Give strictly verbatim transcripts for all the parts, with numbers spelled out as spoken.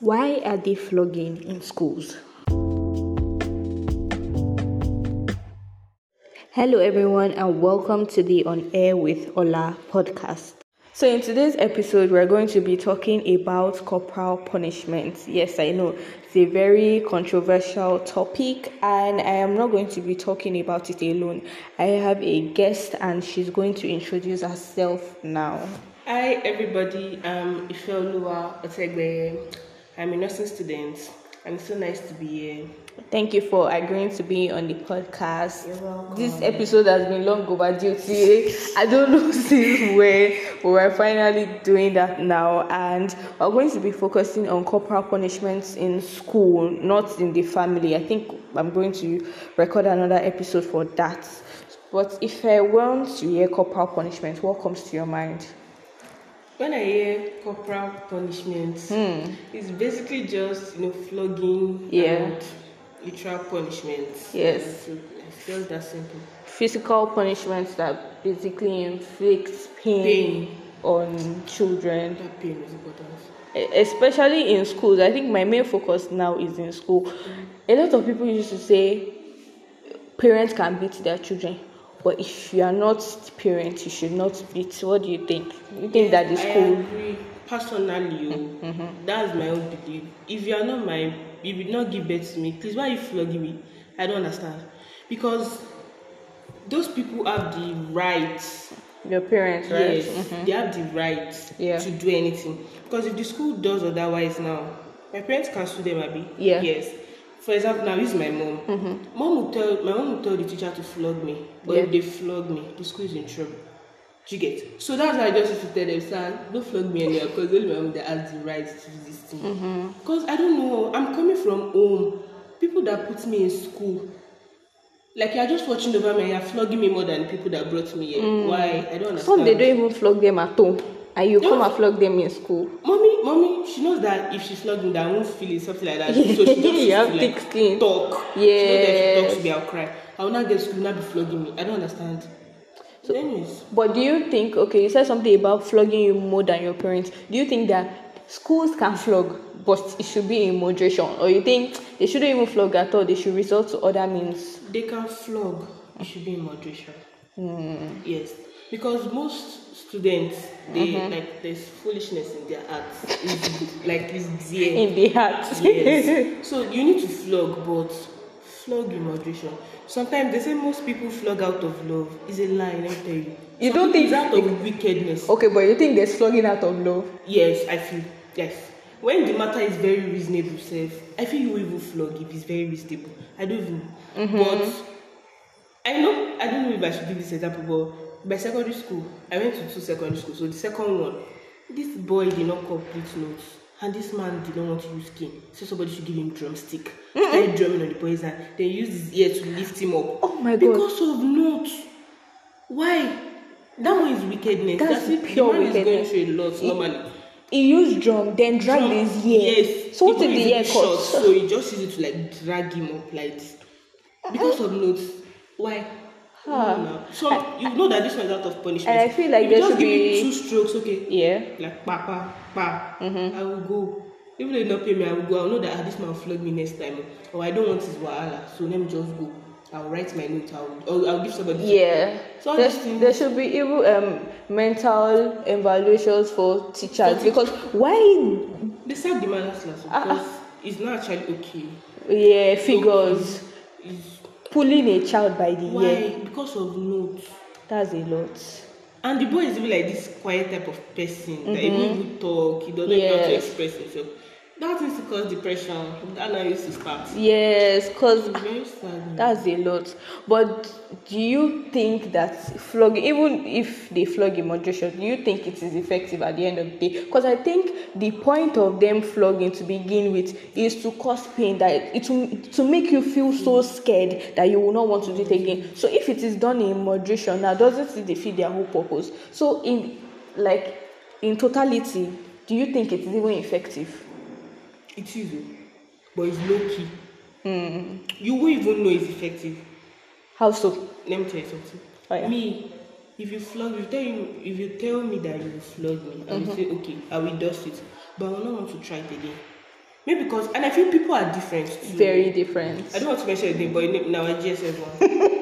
Why are they flogging in schools? Hello, everyone, and welcome to the On Air with Ola podcast. So, in today's episode, we're going to be talking about corporal punishment. Yes, I know it's a very controversial topic, and I am not going to be talking about it alone. I have a guest, and she's going to introduce herself now. Hi, everybody. I'm Ifeoluwa Otegbe. I'm a nursing student, and it's so nice to be here. Thank you for agreeing to be on the podcast. You're welcome. This episode has been long overdue. I don't know since when, but we're finally doing that now. And we're going to be focusing on corporal punishments in school, not in the family. I think I'm going to record another episode for that. But if I want to hear corporal punishment, what comes to your mind? When I hear corporal punishment, Hmm. it's basically just, you know, flogging Yeah. and literal punishment. Yes. So it's just that simple. Physical punishments that basically inflict pain, Pain. on children. That pain is important. Especially in schools. I think my main focus now is in school. A lot of people used to say parents can beat their children, but if you are not the parent, you should not beat. What do you think? You think that the I school? agree. Personally, oh, that's my own belief. If you are not my, if you did not give birth to me, please, why are you flogging me? I don't understand. Because those people have the right. Your parents, right? Yes, they have the right Yeah. to do anything. Because if the school does otherwise now, my parents can sue them, Abi. Yeah. Yes. For example, now this is my mom. Mom will tell my mom will tell the teacher to flog me, but Yeah. if they flog me, the school is in trouble. Do you get? So that's why I just used to tell them, son, don't flog me anymore, because only my mom that has the right to do this thing. Because I don't know, I'm coming from home. People that put me in school, like you're just watching over me, and you're flogging me more than people that brought me here. Why? I don't understand. Some they don't even flog them at home, and you No. come and flog them in school. Mommy, mommy, she knows that if she flogged me, that I won't feel it, something like that. So she just You used have to, thick like, skin. talk. She knows that if Yes. she talks to me, I'll cry. I will not get to school, not be flogging me. I don't understand. So, anyways, But do you think, okay, you said something about flogging you more than your parents. Do you think that schools can flog, but it should be in moderation? Or you think they shouldn't even flog at all, they should resort to other means? they can flog. It should be in moderation. Yes, because most students, they like there's foolishness in their hearts. It's, like it's there. In the heart. Yes. So you need to flog, but flog in moderation. Sometimes they say most people flog out of love. It's a lie, let me tell you. You Some don't people think- it's out of wickedness? Okay, but you think there's flogging out of love? Yes, I feel. Yes. When the matter is very reasonable, self, I feel you will even flog if it's very reasonable. I don't even. But I know, I don't know if I should give this example, but by secondary school, I went to two secondary schools. So the second one, this boy did not complete notes, and this man did not want to use cane. So somebody should give him drumstick. Started drumming on the boy's hand. Then used his ear to lift him up. Oh my God. Because of notes. Why? That one is wickedness. That's it. pure the man wickedness. is going through a lot normally. He used drum, then dragged Drum, his ear. Yes. So what The if boy the is a ear bit cut? short, so he just used it to like drag him up like this. Because of notes. Why? Huh. No, no. So you know that this one is out of punishment. And I feel like if there you just should give be- me two strokes, okay. Yeah. Like pa pa pa. I will go. Even though you not pay me, I will go. I will know that ah, this man will flog me next time. Or I don't want his wahala, so let me just go. I'll write my note. I'll or I'll give somebody. Yeah. So There, this thing- there should be even um, mental evaluations for teachers. For Because why? They sacked the man last class Ah, because it's not actually okay. Yeah, figures. It's, Pulling a child by the why? ear. Because of notes. That's a lot. And the boy is even like this quiet type of person that even if you talk, he doesn't know how to Yes. express himself. That used to cause depression. That now used to start. Yes, because It's very sad. that's a lot. But do you think that flogging, even if they flog in moderation, do you think it is effective at the end of the day? Because I think the point of them flogging to begin with is to cause pain, that it will, to make you feel so scared that you will not want to do it again. So if it is done in moderation, now doesn't it defeat their whole purpose? So in like in totality, do you think it is even effective? It is, oh, but it's low key. You won't even know it's effective. How so? Let me tell you something. Oh, yeah. Me, if you flog, if you tell you, if you tell me that you will flog me, I will say okay, I will dust it, but I will not want to try it again. Maybe because, and I feel people are different too. Very different. I don't want to mention anything, but in our G S S one,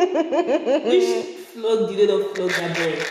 which flog did not flog that boy.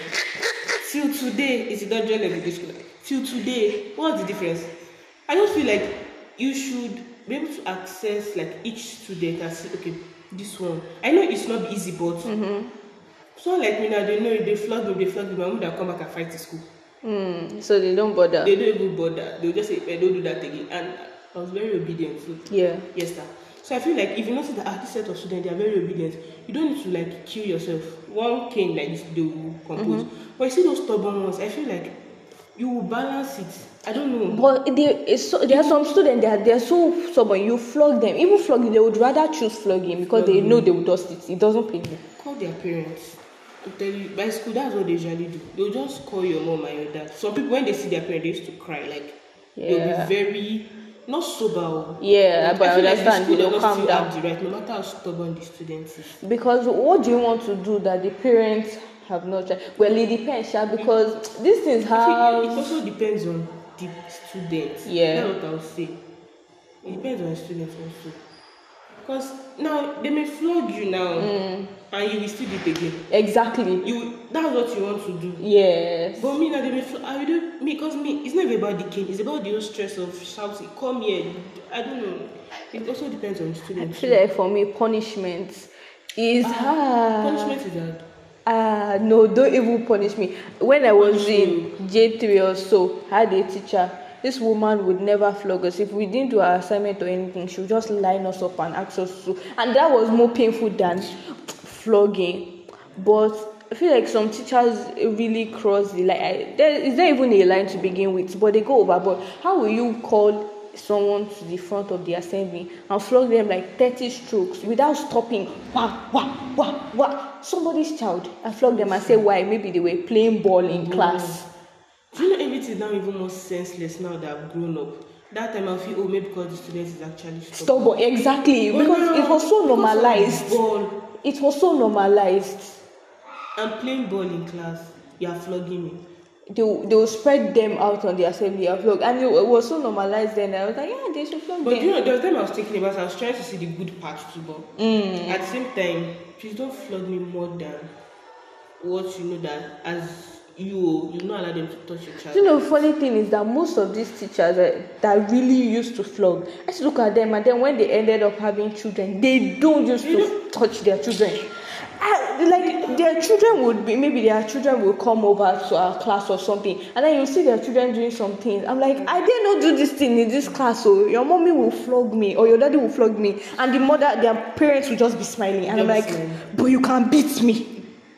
Till today, it's not join education. Till today, what's the difference? I just feel like you should be able to access like each student and say, okay, this one. I know it's not easy, but Mm-hmm. someone like me now, they know if they flog me, they flog me, my mom will come back and fight to school. Mm, so they don't bother. They don't even bother. They'll just say, I don't do that again. And I was very obedient too. Yeah. Yes, sir. So I feel like if you notice that ah, this set of students, they are very obedient, you don't need to like kill yourself. One cane like this, they will compose. Mm-hmm. But you see those stubborn ones, I feel like you will balance it. I don't know. But they, it's so, there are some students that they're so stubborn. You flog them, even flogging, they would rather choose flogging because they know they will dust it. It doesn't pay them. Call their parents. I tell you, by school, that's what they usually do. They'll just call your mom and your dad. Some people, when they see their parents, they used to cry. Like, Yeah. they'll be very, not sober. Yeah, Like, but I feel like the understand. school They'll does not calm still down. have the right, no matter how stubborn the student is. Because what do you want to do that the parents have not tried? Well, it depends, sha, because these things I feel it have. also depends on the student. Yeah. That's what I'll say. It depends on the student also. Because now they may flog you now Mm. and you will still do it again. Exactly. You that's what you want to do. Yes. But me now they may flog I will do me because me it's not even about the cane, it's about the whole stress of shouting, come here. I don't know. It also depends on the I student. feel like for me, punishment is hard. Punishment is hard. Ah, no, don't even punish me. When I was Punish in J three or so, I had a teacher. This woman would never flog us. If we didn't do our assignment or anything, she would just line us up and ask us to. And that was more painful than flogging. But I feel like some teachers really cross the line. I, there is not even a line to begin with, but they go overboard. How will you call someone to the front of the assembly and flog them like thirty strokes without stopping? Wah, wah, wah, wah. Somebody's child and flog them and say why? Maybe they were playing ball in class. Do you know everything is now even more senseless now that I've grown up? That time I feel oh maybe because the student is actually stubborn. Stubborn, exactly. Oh, Because no, it was so because of normalized. ball. It was so normalized. I'm playing ball in class. You are flogging me. They, they will spread them out on the assembly and flog. And it, it was so normalized then. I was like, yeah, they should flog But them. you know, there was time I was thinking about. I was trying to see the good part too, but Mm. at the same time, please don't flog me more than what you know that as you you not allow them to touch your child. You know, funny thing is that most of these teachers uh, that really used to flog, I just look at them and then when they ended up having children, they don't used to touch their children. I, like their children would be maybe their children will come over to our class or something, and then you see their children doing something. I'm like, I did not do this thing in this class, so your mommy will flog me or your daddy will flog me, and the mother, their parents will just be smiling, and I'm like, but you can beat me.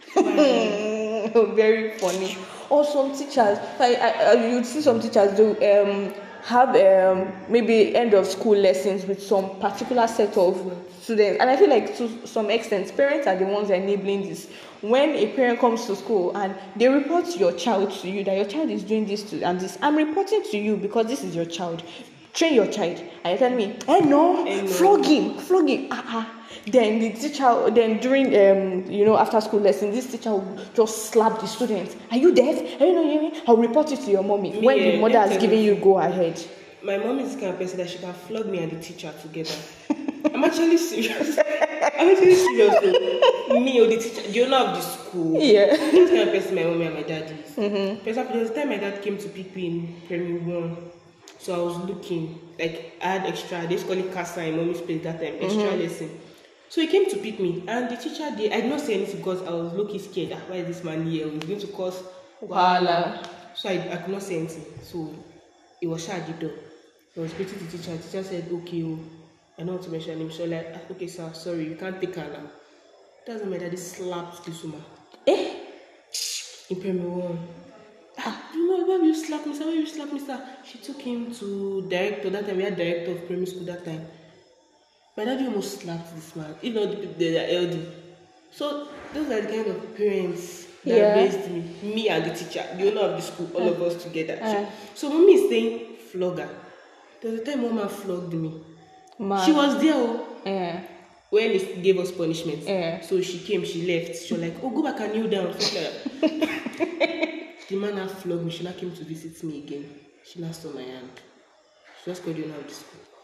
Very funny. Or some teachers, like I, I, you'd see some teachers do um have um maybe end of school lessons with some particular set of students, and I feel like to some extent parents are the ones enabling this. When a parent comes to school and they report your child to you that your child is doing this to and this, I'm reporting to you because this is your child. Train your child. And you tell me, eh no, Eh, no. flog him, flog him. Ah ah. Then the teacher, then during um you know after school lesson, this teacher will just slap the student. Are you deaf? Are you not hearing me? I'll report it to your mommy when Yeah, the mother let has me given tell you go ahead. My mom is the kind of person that she can flog me and the teacher together. I'm actually serious. I'm actually serious. Though. Me or the teacher, the owner of the school. Yeah. That's the kind of person my mommy and my dad is. Mm-hmm. For example, there was a time my dad came to pick me in primary one. So I was looking, like I had extra, they used to call it casa in mommy's place that time, extra Mm-hmm. lesson. So he came to pick me and the teacher did, I did not say anything because I was low-key scared. Ah, why is this man here? He's going to cause Wahala. So I, I could not say anything. So it was shy at the door. I was greeting the teacher. The teacher said, okay, oh, I don't want to mention him. So like, ah, okay, sir, sorry, you can't take her now. That's when my daddy slapped this woman. Eh? In primary one. Ah, you know, why will you slap me, sir? Why will you slap me, sir? She took him to director. That time we had director of primary school that time. My daddy almost slapped this man. You know, the people they are elderly. So those are the kind of parents that Yeah. raised me. Me and the teacher, the owner of the school, all of us together. Uh. So, so mommy is saying flogger. There was a time mama flogged me. Man. She was there oh, Yeah. when he gave us punishment. Yeah. So she came, she left. She was like, oh, go back and kneel down. Something like that. The man now flogged me. She now came to visit me again. She now saw my hand. She just called the owner of the school.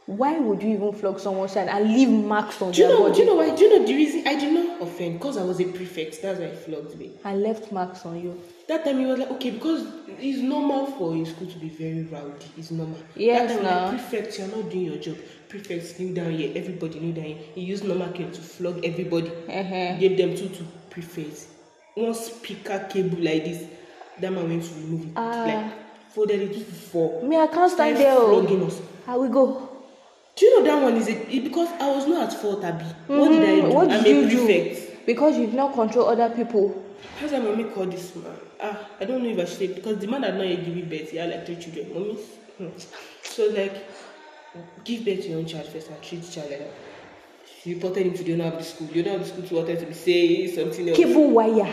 why would you even flog someone's child and leave marks on Do you their know? body? Do you know why? Do you know the reason? I did not offend because I was a prefect. That's why he flogged me. And left marks on you. That time he was like, okay, because it's normal for a school to be very rowdy. It's normal. Yes, that time, now. like, prefect, you're not doing your job. Prefects kneel down here. Everybody kneel down here. He used normal cane to flog everybody. Uh-huh. Gave them two to prefects. One speaker cable like this. That man went to remove it. Ah. Like, folded it to four. Me, I can't stand Started there. flogging us. How we go? Do you know that one is a, it, because I was not at fault, Abi. Mm-hmm. What did I do? What did I'm you a prefect. do? Because you did not control other people. How's my mommy call this man? Ah, I don't know if I should say, because the man had not yet given birth. He had like three children. Mommy. Hmm. So like, give birth to your own child first and treat the child like that. She reported him to the owner of the school. The owner of the school wanted to be saying something else. Cable wire.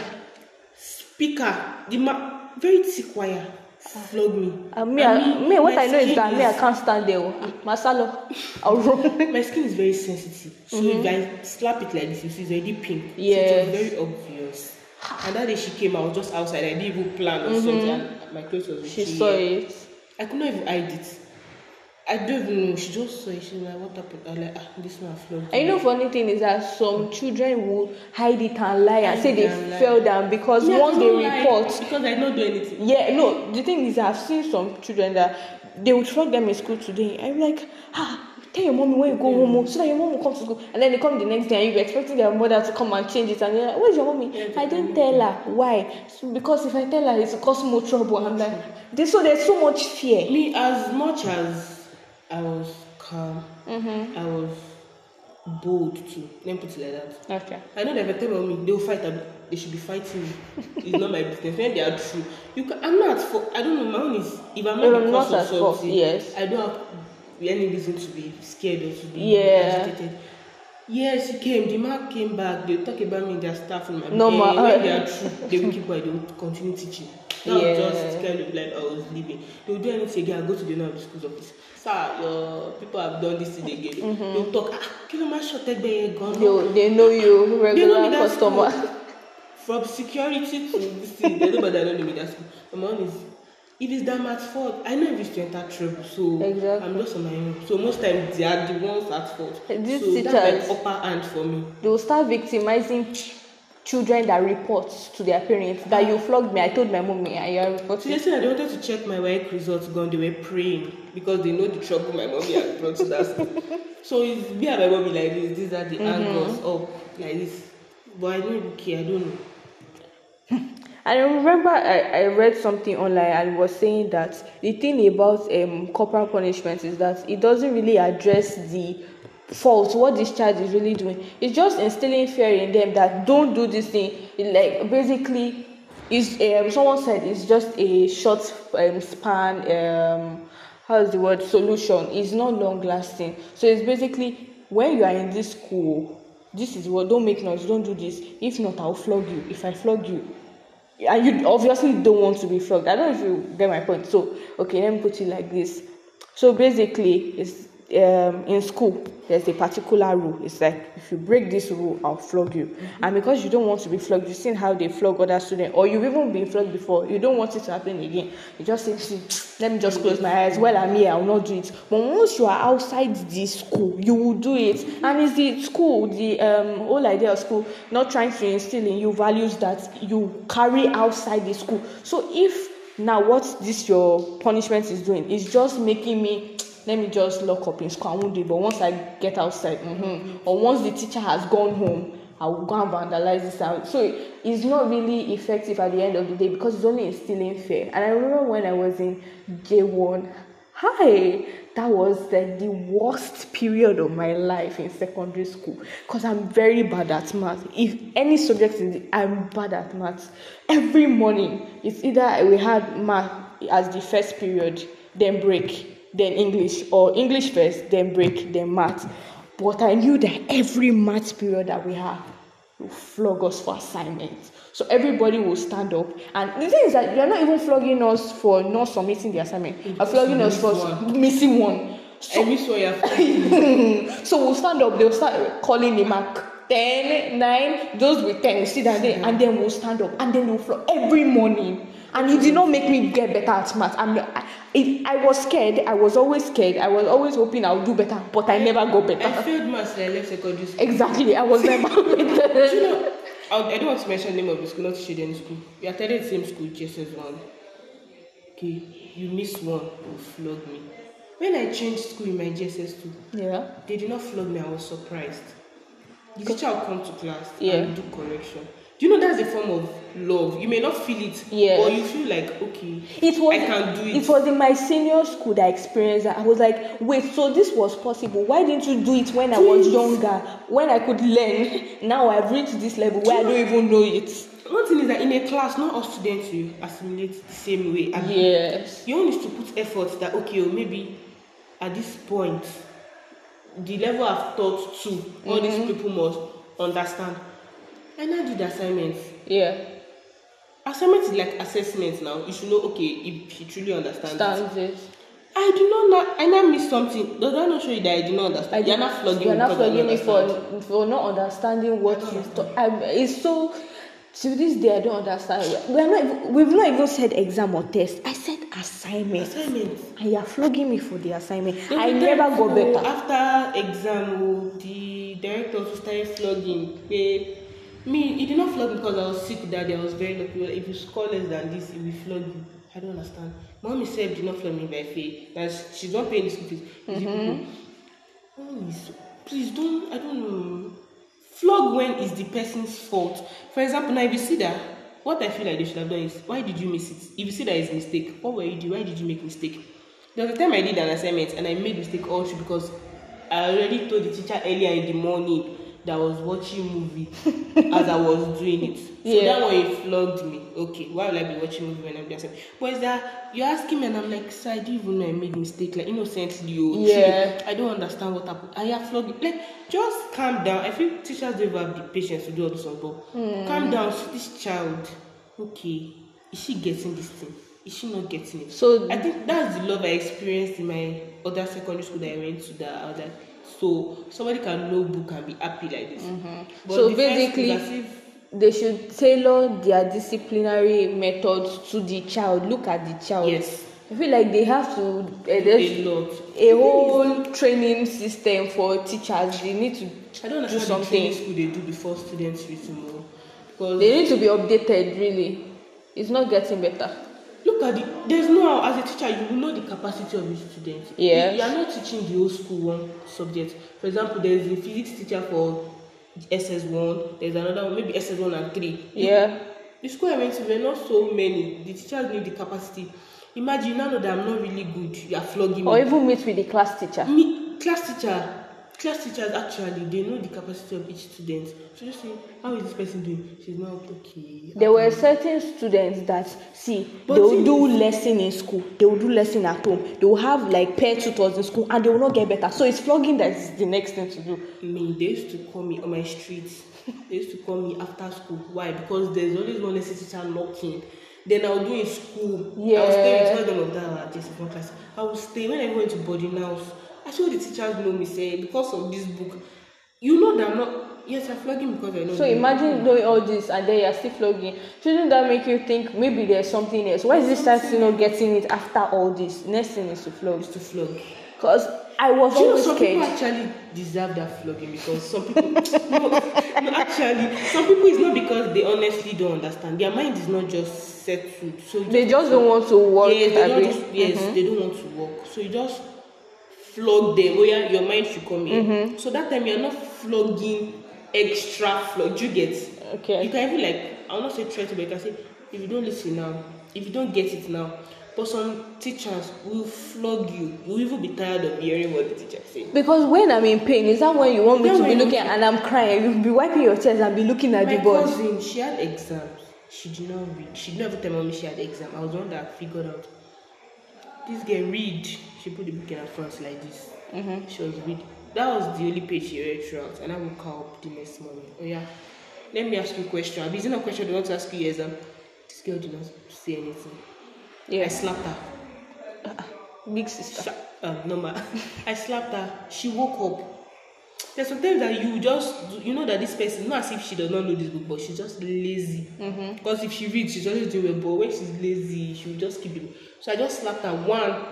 Speaker, the man, very thick wire. Flog me. Uh, me, I I, mean, me, what my I know is that skin me, I can't stand there. Masalo, I'll run. My skin is very sensitive. So Mm-hmm. if I slap it like this, you see it's already pink. Yes. So it was very obvious. And that day she came, I was just outside. I didn't even plan or Mm-hmm. something. And my clothes was She itchy. saw it. I could not even hide it. I don't even know. She just saw it. She was like, what happened? I was like, ah, this one flogged And you know, me. funny thing is that some children will hide it and lie and Hide say it they and lie. fell down because Me, I once they don't lie, report, because I did not do anything. yeah, no, the thing is, I've seen some children that they would flog them in school today. I'm like, ah, tell your mommy when you go home oh, so that your mom will come to school. And then they come the next day and you're expecting their mother to come and change it. And you're like, where's your mommy? Yeah, I didn't tell her. Why? So because if I tell her, it's cause more trouble. And I'm like, this, so there's so much fear. Me, as much as I was calm, Mm-hmm. I was bold too. Let me put it like that. Okay. I know that if I tell me they will fight, they should be fighting me. It's not my business. When they are true, you can. I'm not for. I don't know. My own is if I'm not You're the not cause at of fault, something. yes. I don't have any reason to be scared or to be Yeah. agitated. Yes, he came. The man came back. They talk about me in their staff room. No, eh, ma- when they are true, they will keep quiet. They will continue teaching. That Yeah. was just kind of like I was leaving. They will do anything again. I go to the owner of the school's office. Sir, your people have done this thing again. Mm-hmm. They will talk. Ah, give me my shot. Take me gun. They, they know you, They know regular me that customer. school. From security to this thing, they know but they don't know me that school. My mom is, if it's that much fault, I know if it's to enter trouble, so Exactly. I'm just on my own. So most times they are the ones at fault. These so teachers- that's like upper hand for me. They will start victimizing children that report to their parents that you flogged me. I told my mommy and you're So reporting. yesterday they wanted to check my work results gone. They were praying because they know the trouble my mommy had brought to that school. So it's me and my mommy like this. These are the Mm-hmm. angles up like this. But I don't even care. I don't know. I remember I, I read something online and it was saying that the thing about um corporal punishment is that it doesn't really address the fault, what this child is really doing. It's just instilling fear in them that don't do this thing. It, like basically is um someone said it's just a short um, span um how's the word solution. It's not long lasting. So it's basically when you are in this school, this is what, don't make noise, don't do this. If not, I'll flog you. If I flog you, and you obviously don't want to be flogged. I don't know if you get my point. So, okay, let me put it like this. So basically, it's um, in school, there's a particular rule. It's like, if you break this rule, I'll flog you. Mm-hmm. And because you don't want to be flogged, you've seen how they flog other students, or you've even been flogged before, you don't want it to happen again. You just say, see, let me just close my eyes. Well, I'm here, I'll not do it. But once you are outside the school, you will do it. And it's the school, the um, whole idea of school, not trying to instill in you values that you carry outside the school. So if now what this your punishment is doing is just making me, let me just lock up in school, I won't do it. But once I get outside, mm-hmm, or once the teacher has gone home, I will go and vandalize this out. So it's not really effective at the end of the day because it's only instilling fear. And I remember when I was in J one, hi, that was like the worst period of my life in secondary school because I'm very bad at math. If any subject in the, I'm bad at math. Every morning, it's either we had math as the first period, then break, then English, or English first, then break, then math. But I knew that every math period that we have will flog us for assignments. So everybody will stand up. And the thing is that you're not even flogging us for not submitting the assignment. You're flogging us for one. missing one. So, I miss what you have. so we'll stand up, they'll start calling the mark. ten, nine, those with ten, you see that there, and then we'll stand up, and then we'll flog every morning. And it did not make me get better at math. I'm, I, it, I was scared. I was always scared. I was always hoping I would do better, but I never got better. I failed maths and I left secondary school. Exactly. I was never better. Do you know, I don't want to mention the name of the school, not to shade any school. We attended the same school, J S S one. Okay, you missed one, you flog me. When I changed school in my J S S two, Yeah. they did not flog me. I was surprised. The teacher will come to class Yeah. and do correction. Do you know that's a form of love? You may not feel it, Yeah. but you feel like, okay, It was, I can do it. It was in my senior school that I experienced that. I was like, wait, so this was possible. Why didn't you do it when I was younger? When I could learn. Now I've reached this level where I don't even know it. One thing is that in a class, not all students will assimilate the same way. And Yes. you need to put effort that, okay, or maybe at this point, the level I've taught to, all Mm-hmm. these people must understand. And I did assignments. Yeah. Assignment is like assessment now. You should know, okay, if she truly understands it. Stands it. I do not know. I now miss something. Does that not show you that I do not understand? You're not flogging You're me. not because I flogging me don't understand. for, for not understanding what I don't you taught. I- It's so. To this day, I don't understand. We are not. Even, we've not even said exam or test. I said assignment. Assignment. And you're flogging me for the assignment. There's I a never time, got oh, better. After exam, oh, the director also started flogging. They, me, he did not flog me because I was sick that day. I was very lucky. If you score less than this, he will flog you. I don't understand. Mommy said did not flog me by faith. That she's not paying the school fees. Mm-hmm. Mommy, please don't. I don't know. Flog when is the person's fault. For example, now if you see that, what I feel like they should have done is, why did you miss it? If you see that it's a mistake, what were you doing? Why did you make mistake? There was a time I did an assignment and I made mistake all through because I already told the teacher earlier in the morning that I was watching movie as I was doing it. So Yeah. that one he flogged me. Okay, why will I be watching movie when I'm doing assignment? But is that you're asking me and I'm like, sir, I didn't even know I made mistake. Like innocently, oh, Yeah. truly, I don't understand what happened. I have flogged. Like just calm down. I feel teachers don't have the patience to do all this on top. Calm down. See this child. Okay, is she getting this thing? Is she not getting it? So I think that's the love I experienced in my other secondary school that I went to. That I was like, so somebody can know book and be happy like this. But So the first basically, is as if they should tailor their disciplinary methods to the child. Look at the child. yes, I feel like they have to. Uh, a there's lot. a whole training system for teachers. They need to I don't do understand the something. training school they do before students reach more. Because They need to be updated. Really, it's not getting better. look at the, there's no how, as a teacher, you will know the capacity of each student. Yes. You, you are not teaching the whole school one subject. For example, there's a physics teacher for S S one, there's another one, maybe S S one and three. Yeah. The school I went to, there were not so many. The teachers knew the capacity. Imagine, you now know that I'm not really good. You are flogging me. Or even meet with the class teacher. Me, class teacher, class teachers actually, they know the capacity of each student. So just say, how is this person doing? She's not okay. There were certain students that see But they will see- do lesson in school, they will do lesson at home, they will have like pair tutors in school, and they will not get better. So it's flogging that is the next thing to do. Me, they used to call me on my streets. They used to call me after school. Why? Because there's always one lesson teacher knocking. Then I'll do in school. Yeah. I'll stay with one of them at just one class. I will stay when I go into boarding house. I show the teachers know me say because of this book. You know that I'm not. Yes, I'm flogging because I know. So the imagine book. doing all this and then you're still flogging. Shouldn't that make you think maybe there's something else? Why is this child still not getting it after all this? Next thing is to flog. Is to flog. Because I was Do you know always some people scared. actually deserve that flogging because some people no, no actually some people it's not because they honestly don't understand. Their mind is not just settled. So you They just don't want to work. Yes, they agree. don't just, yes, Mhm. they don't want to work. So you just flog them. Oh yeah, your mind should come in. Mm-hmm. So that time you're not flogging extra flog. Do you get? Okay. You can even like I'll not say try to, but you can say if you don't listen now, if you don't get it now. But some teachers will flog you. You'll even be tired of hearing what the teacher says. Because when I'm in pain, is that when you want me Is that to be when you- looking and I'm crying? You'll be wiping your tears and be looking at My the board. cousin, she had exams. She did not read. She never tell mommy she had exam. I was the one that figured out. This girl read. She put the book in her front like this. Mm-hmm. She was reading. That was the only page she read throughout. And I woke her up the next morning. Oh yeah. Let me ask you a question. Is it a question they want to ask you exam? This girl did not say anything. I Yes. slapped her. Big sister. Sha- uh, no ma. I slapped her. She woke up. There's sometimes that you just do- you know that this person, not as if she does not know this book, but she's just lazy. Mm-hmm. Because if she reads, she's always doing well. But when she's lazy, she will just keep it. So I just slapped her one.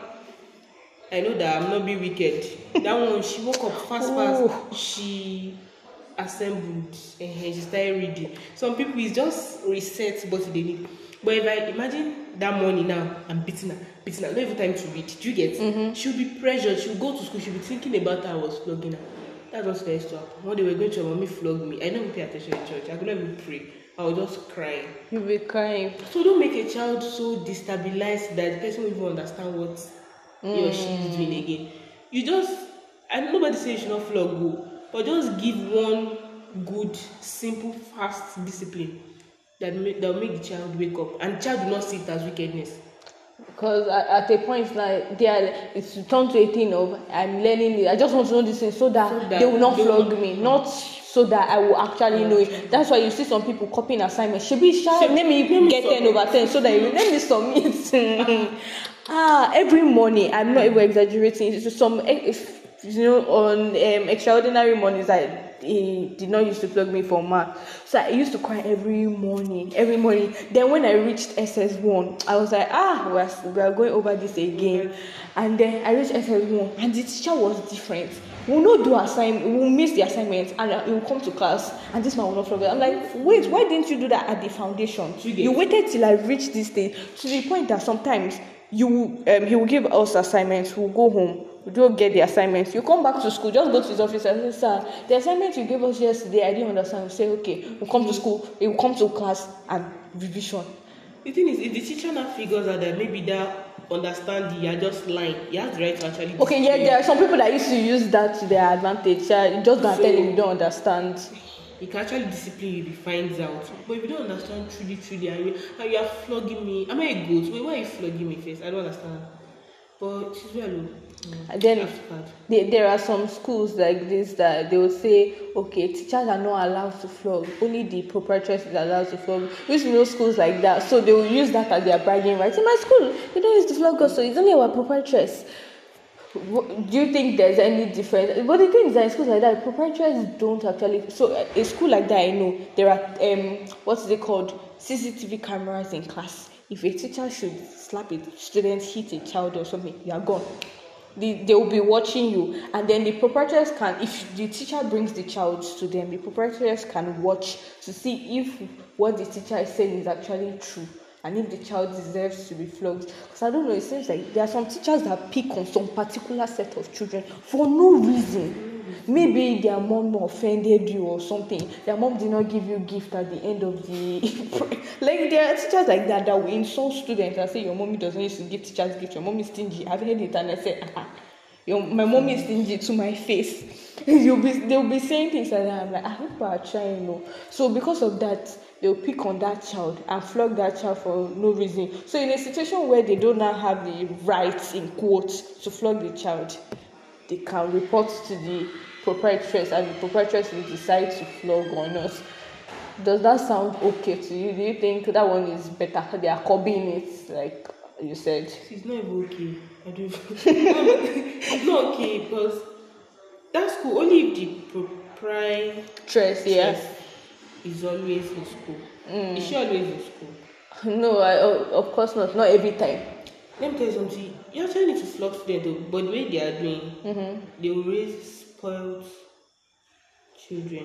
I know that I'm not being wicked. That one, she woke up fast, fast. Ooh. She assembled and she started reading. Some people is just reset what they need. But if I imagine that morning now, I'm beating her, beating her, not even time to read. Do you get? Mm-hmm. She'll be pressured. She'll go to school. She'll be thinking about how I was flogging her. That's what used to happen. One day we're going to mommy flog me. I don't even pay attention in church. I could not even pray. I was just crying. You'll be crying. So don't make a child so destabilized that the person will even understand what mm. he or she is doing again. You just, and nobody says you should not flog go, but just give one good, simple, fast discipline that make, that will make the child wake up, and the child will not see it as wickedness. Because at, at a point, like they are, it's turned to a thing of I'm learning it. I just want to know this thing so that, so that they will not they flog will, me, not so that I will actually yeah. know it. That's why you see some people copying assignments. Should be shy. Let me let get ten over ten so that you let me submit. ah, every morning. I'm not even exaggerating. It's some if you know on um, extraordinary mornings I. He did not used to flog me for math, so I used to cry every morning, every morning. Then when I reached S S one, I was like, ah, we're, we are going over this again. And then I reached S S one, and the teacher was different. We'll not do assignment, we'll miss the assignment, and he will come to class, and this man will not flog me. I'm like, wait, why didn't you do that at the foundation? You, you waited till I reached this stage, to the point that sometimes you um, he will give us assignments, we'll go home. You don't get the assignments. You come back to school, just go to his office and say, sir, the assignment you gave us yesterday, I didn't understand. You say, okay, we'll come to school, we'll come to class and revision. The thing is, if the teacher now figures out that maybe that understand you are just lying, you have the right to actually okay, yeah, there are some people that used to use that to their advantage. Uh, just don't so, tell him you don't understand. He can actually discipline you if he finds out. But if you don't understand truly, truly, and you, and you are flogging me, am I a goat? Wait, why are you flogging me first? I don't understand. But she's very low. Mm, and then they, there are some schools like this that they will say, okay, teachers are not allowed to flog, only the proprietress is allowed to flog. You used to know schools like that, so they will use that as their bragging rights. In my school, they don't use to flog us, so it's only our proprietress. Do you think there's any difference? But the thing is that in schools like that, proprietors don't actually. So a school like that, I know there are um what is it called, C C T V cameras in class. If a teacher should slap a student, hit a child or something, you are gone. The, they will be watching you, and then the proprietors can, if the teacher brings the child to them, the proprietors can watch to see if what the teacher is saying is actually true, and if the child deserves to be flogged. Because I don't know, it seems like there are some teachers that pick on some particular set of children for no reason. Maybe their mom offended you or something. Their mom did not give you gift at the end of the like there are teachers like that that will insult students and say your mommy doesn't used to give teachers gift. Your mom is stingy. I've heard it and I said, ah, your my mom is stingy to my face. You'll be they'll be saying things like that. I'm like, I hope you are trying, you know. So because of that, they'll pick on that child and flog that child for no reason. So in a situation where they do not have the right, in quotes, to flog the child, they can report to the proprietress, and the proprietress will decide to flog or not. Does that sound okay to you? Do you think that one is better? They are copying it, like you said. It's not even okay. I don't. It's not okay because that school, only if the proprietress yeah. is always in school. Mm. Is she always in school? No, I, of course not. Not every time. Let me tell you something. You actually need to flog students, but the way they are doing, mm-hmm. they will raise spoiled children.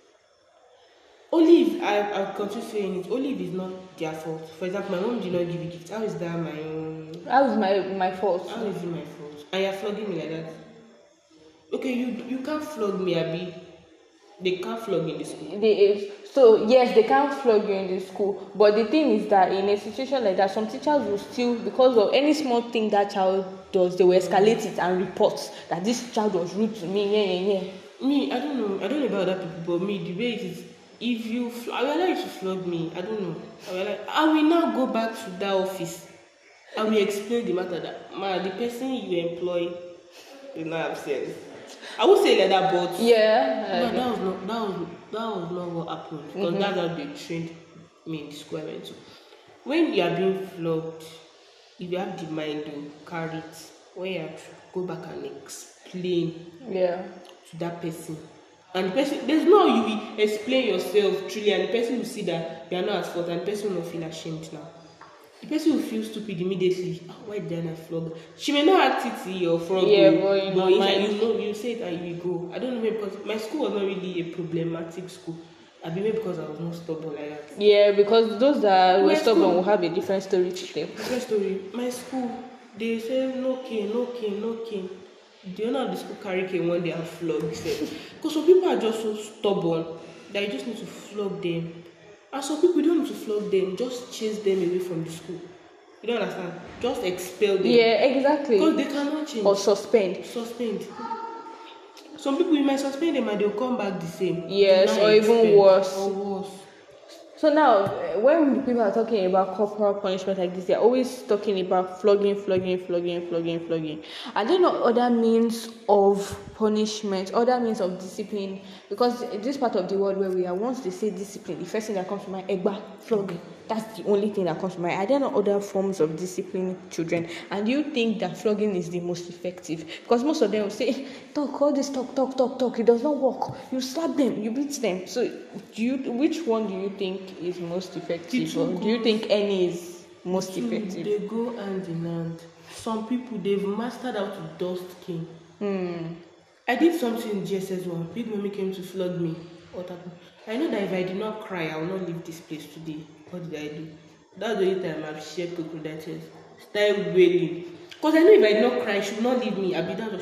Only if I I continue saying it, only if it's not their fault. For example, my mom did not give you gifts. How is that my own? How is my my fault? How is it my fault? And you're flogging me like that. Okay, you you can't flog me, Abby. They can't flog in the school. They, so yes, they can't flog you in the school. But the thing is that in a situation like that, some teachers will still, because of any small thing that child does, they will escalate it and report that this child was rude to me. Yeah, yeah, yeah. Me, I don't know. I don't know about other people, but me, the way it is, if you, fl- I will allow you to flog me. I don't know. I will, allow, I will now go back to that office. I will explain the matter that, man, the person you employ is not upset. I would say like that, but yeah, no, that was not that was that was not what happened because mm-hmm. that's how they trained me in the school I went to. When you are being flogged, if you have the mind to carry it, when you have to go back and explain yeah. to that person And the person, there's no how you will explain yourself truly, and the person will see that you are not at fault, and the person will not feel ashamed now. The person will feel stupid immediately. Oh, why did I not flog? She may not act it in your front, Yeah, but, but in but her inside, mind. you know, you say it and you will go. I don't know, maybe because my school was not really a problematic school. I mean, maybe because I was not stubborn like that. Yeah, because those that were My stubborn school- will have a different story to tell. Different story. My school, they say no cane, no cane, no cane. The owner of the school carry cane one day and flog himself. Because some people are just so stubborn that you just need to flog them. And some people, you don't need to flog them, just chase them away from the school. You don't understand? Just expel them. Yeah, exactly. Because they cannot change. Or suspend. Suspend. Some people, you might suspend them and they'll come back the same. Yes, They might or even expel. worse. Or worse. So now, eh, when people are talking about corporal punishment like this, they're always talking about flogging, flogging, flogging, flogging, flogging. Are there not other means of punishment, other means of discipline? Because in this part of the world where we are, once they say discipline, the first thing that comes to mind, egba, flogging. That's the only thing that comes to mind. Are there not other forms of disciplining children? And do you think that flogging is the most effective? Because most of them will say, talk, all this talk, talk, talk, talk. It does not work. You slap them, you beat them. So, do you? Which one do you think is most effective? Or do you think any is most Two, effective? They go hand in hand. Some people, they've mastered how to dust cane. Hmm. I did something in G S S one. Big mommy came to flog me. What happened? I know that if I did not cry, I will not leave this place today. What did I do? That's the only time I've shared crocodiles. Started wailing. Because I know if I did not cry, she would not leave me. I'll be down.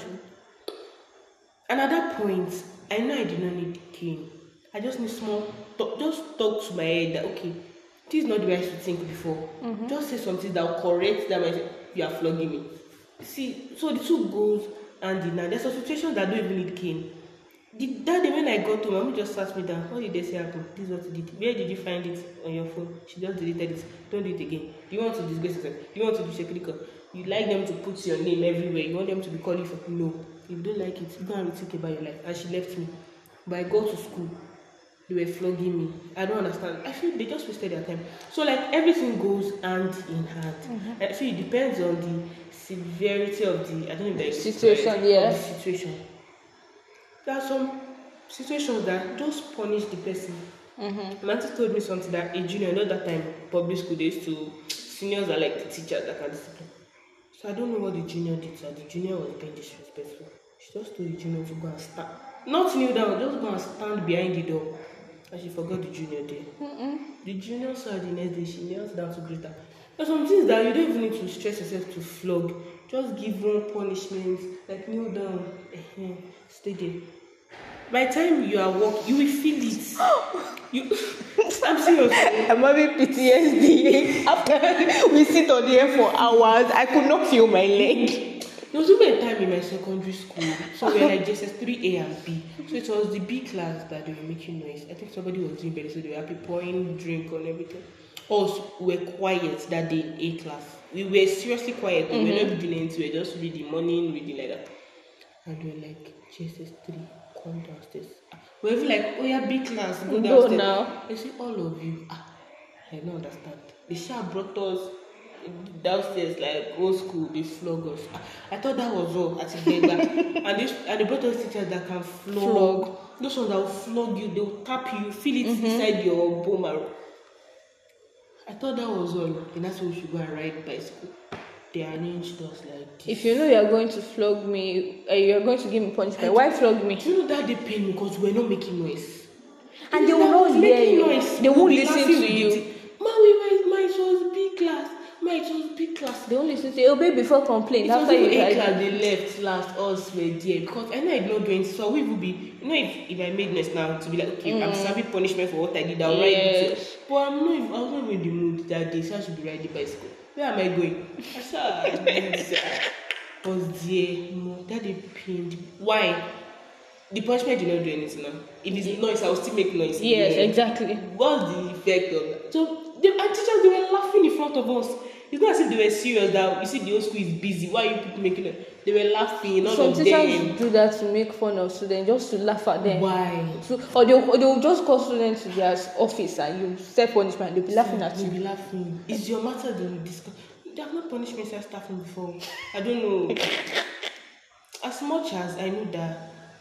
And at that point, I know I did not need cane. I just need small, talk, just talk to my head that, okay, this is not the way I should think before. Mm-hmm. Just say something that will correct that my, you are flogging me. See, so the two goes hand in hand. There's a situation that don't even need cane. The, that day when I got home, mommy just sat me down. What did they say happened? This is what you did. Where did you find it on your phone? She just deleted it. Don't do it again. Do you want to disgrace yourself? Do you want to do shekliko? You like them to put your name everywhere. You want them to be calling you for no. If you don't like it, go and rethink about your life. And she left me. But I go to school. They were flogging me. I don't understand. I feel they just wasted their time. So like everything goes hand in hand. Mm-hmm. I feel it depends on the severity of the I don't know if there is Situation, yeah. the situation. There are some situations that just punish the person. Mm-hmm. My auntie told me something that a junior, not that time, public school, they used to, seniors are like the teachers that can discipline. So I don't know what the junior did. So the junior was being disrespectful. She just told the junior to go and stand. Not kneel down, just go and stand behind the door. And she forgot the junior there. Mm-mm. The junior saw the next day, she knelt down to greet her. There's some things that you don't even need to stress yourself to flog. Just give one punishment, like kneel down, stay there. By the time you are walking, you will feel it. You, I'm serious. I'm having P T S D. After we sit on the air for hours, I could not feel my leg. There was even a time in my secondary school, so we were like J S S three A and B. So it was the B class that they were making noise. I think somebody was doing better, so they were happy pouring drink on everything. Us were quiet that day in A class. We were seriously quiet. Mm-hmm. We were not doing anything. We were just reading morning, reading like that. And we were like, J S S three, come downstairs. We were even like, oh yeah, B class, go downstairs. Go now. They say, all of you. Ah, I don't understand. The Sha brought us downstairs like old school, they flog us. I thought that was all at Igbenga. and they and they brought us teachers that can flog. flog. Those ones that will flog you, they will tap you, feel it mm-hmm. inside your bone marrow. I thought that was all. And that's why we should go and ride bicycle. They arranged us like this. If you know you are going to flog me, uh, you are going to give me punishment, why flog me? You know that they paid me because we're not making noise. And they will not hear you. Noise. They won't listen to you. Man, we were my was B class. My it was big class. They only listen to you. Obey before complain. It After was you A class, they left last. Us were there because I know I did not do anything. So we would be, you know, if, if I made noise now to be like, okay, mm. I'm serving punishment for what I did. I'll yes. ride it. But I'm not. Even, I was not even in the mood that day, so I should be riding bicycle. Where am I going? I said, was there. No, that they pained. Why? The punishment did not do anything now. If it's noise, I will still make noise. Yes, exactly. What's the effect of that? So the and teachers, they were laughing in front of us. It's not as if they were serious that you see the whole school is busy. Why are you people making it? They were laughing. None Some of teachers them. do that to make fun of students, just to laugh at them. Why? So, or they or they will just call students to their office and you set punishment. They'll be laughing at They'll you. They'll be laughing. It's your matter they will discuss. They have not punished me since staffing before. I don't know. As much as I know that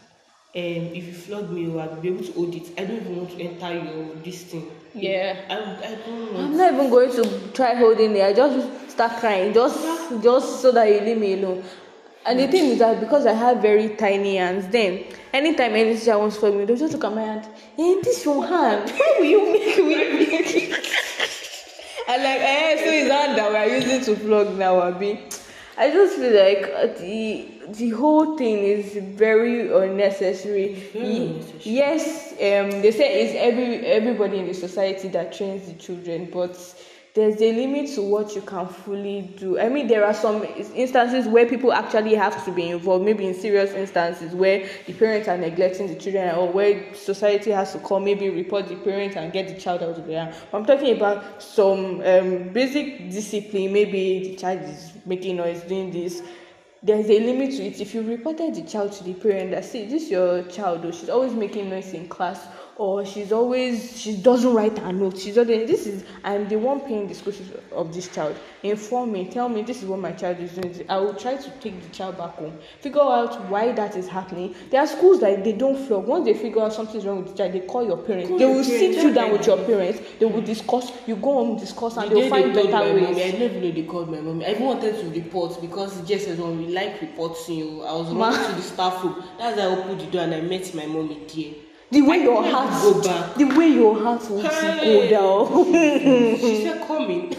um, if you flog me, I'll be able to hold it. I don't even want to enter your this thing. Yeah. I, I don't want. I'm not even going to try holding it. I just start crying, just just so that you leave me alone. And the thing is that because I have very tiny hands, then anytime any teacher wants to flog me, they'll just look at my hand. Hey, this your hand. Why will you make me? And like, eh, so it's hand that we're using to flog now, Abi. I just feel like uh, the the whole thing is very unnecessary. Very Ye- unnecessary. Yes, um, they say it's every everybody in the society that trains the children, but there's a limit to what you can fully do. I mean, there are some instances where people actually have to be involved, maybe in serious instances where the parents are neglecting the children, or where society has to come, maybe report the parents and get the child out of there. I'm talking about some um, basic discipline. Maybe the child is making noise, doing this. There's a limit to it. If you reported the child to the parent that, see, this your child, or she's always making noise in class, or she's always, she doesn't write her notes, she's always, this is, I'm the one paying the school fees of this child, inform me, tell me this is what my child is doing. I will try to take the child back home, figure out why that is happening. There are schools that they don't flog. Once they figure out something's wrong with the child, they call your parents. Call They your will parents, sit you down yeah. with your parents, they will discuss, you go home, discuss, and The they'll day find they told better my ways. mommy, I didn't even know they called my mommy. I even wanted to report because J S S one, we like reporting you. I was Ma- running to the staff room. That's how I opened the door and I met my mommy there. The way I your couldn't heart, go back. the way your heart wants to Hey. go down. She said, come in.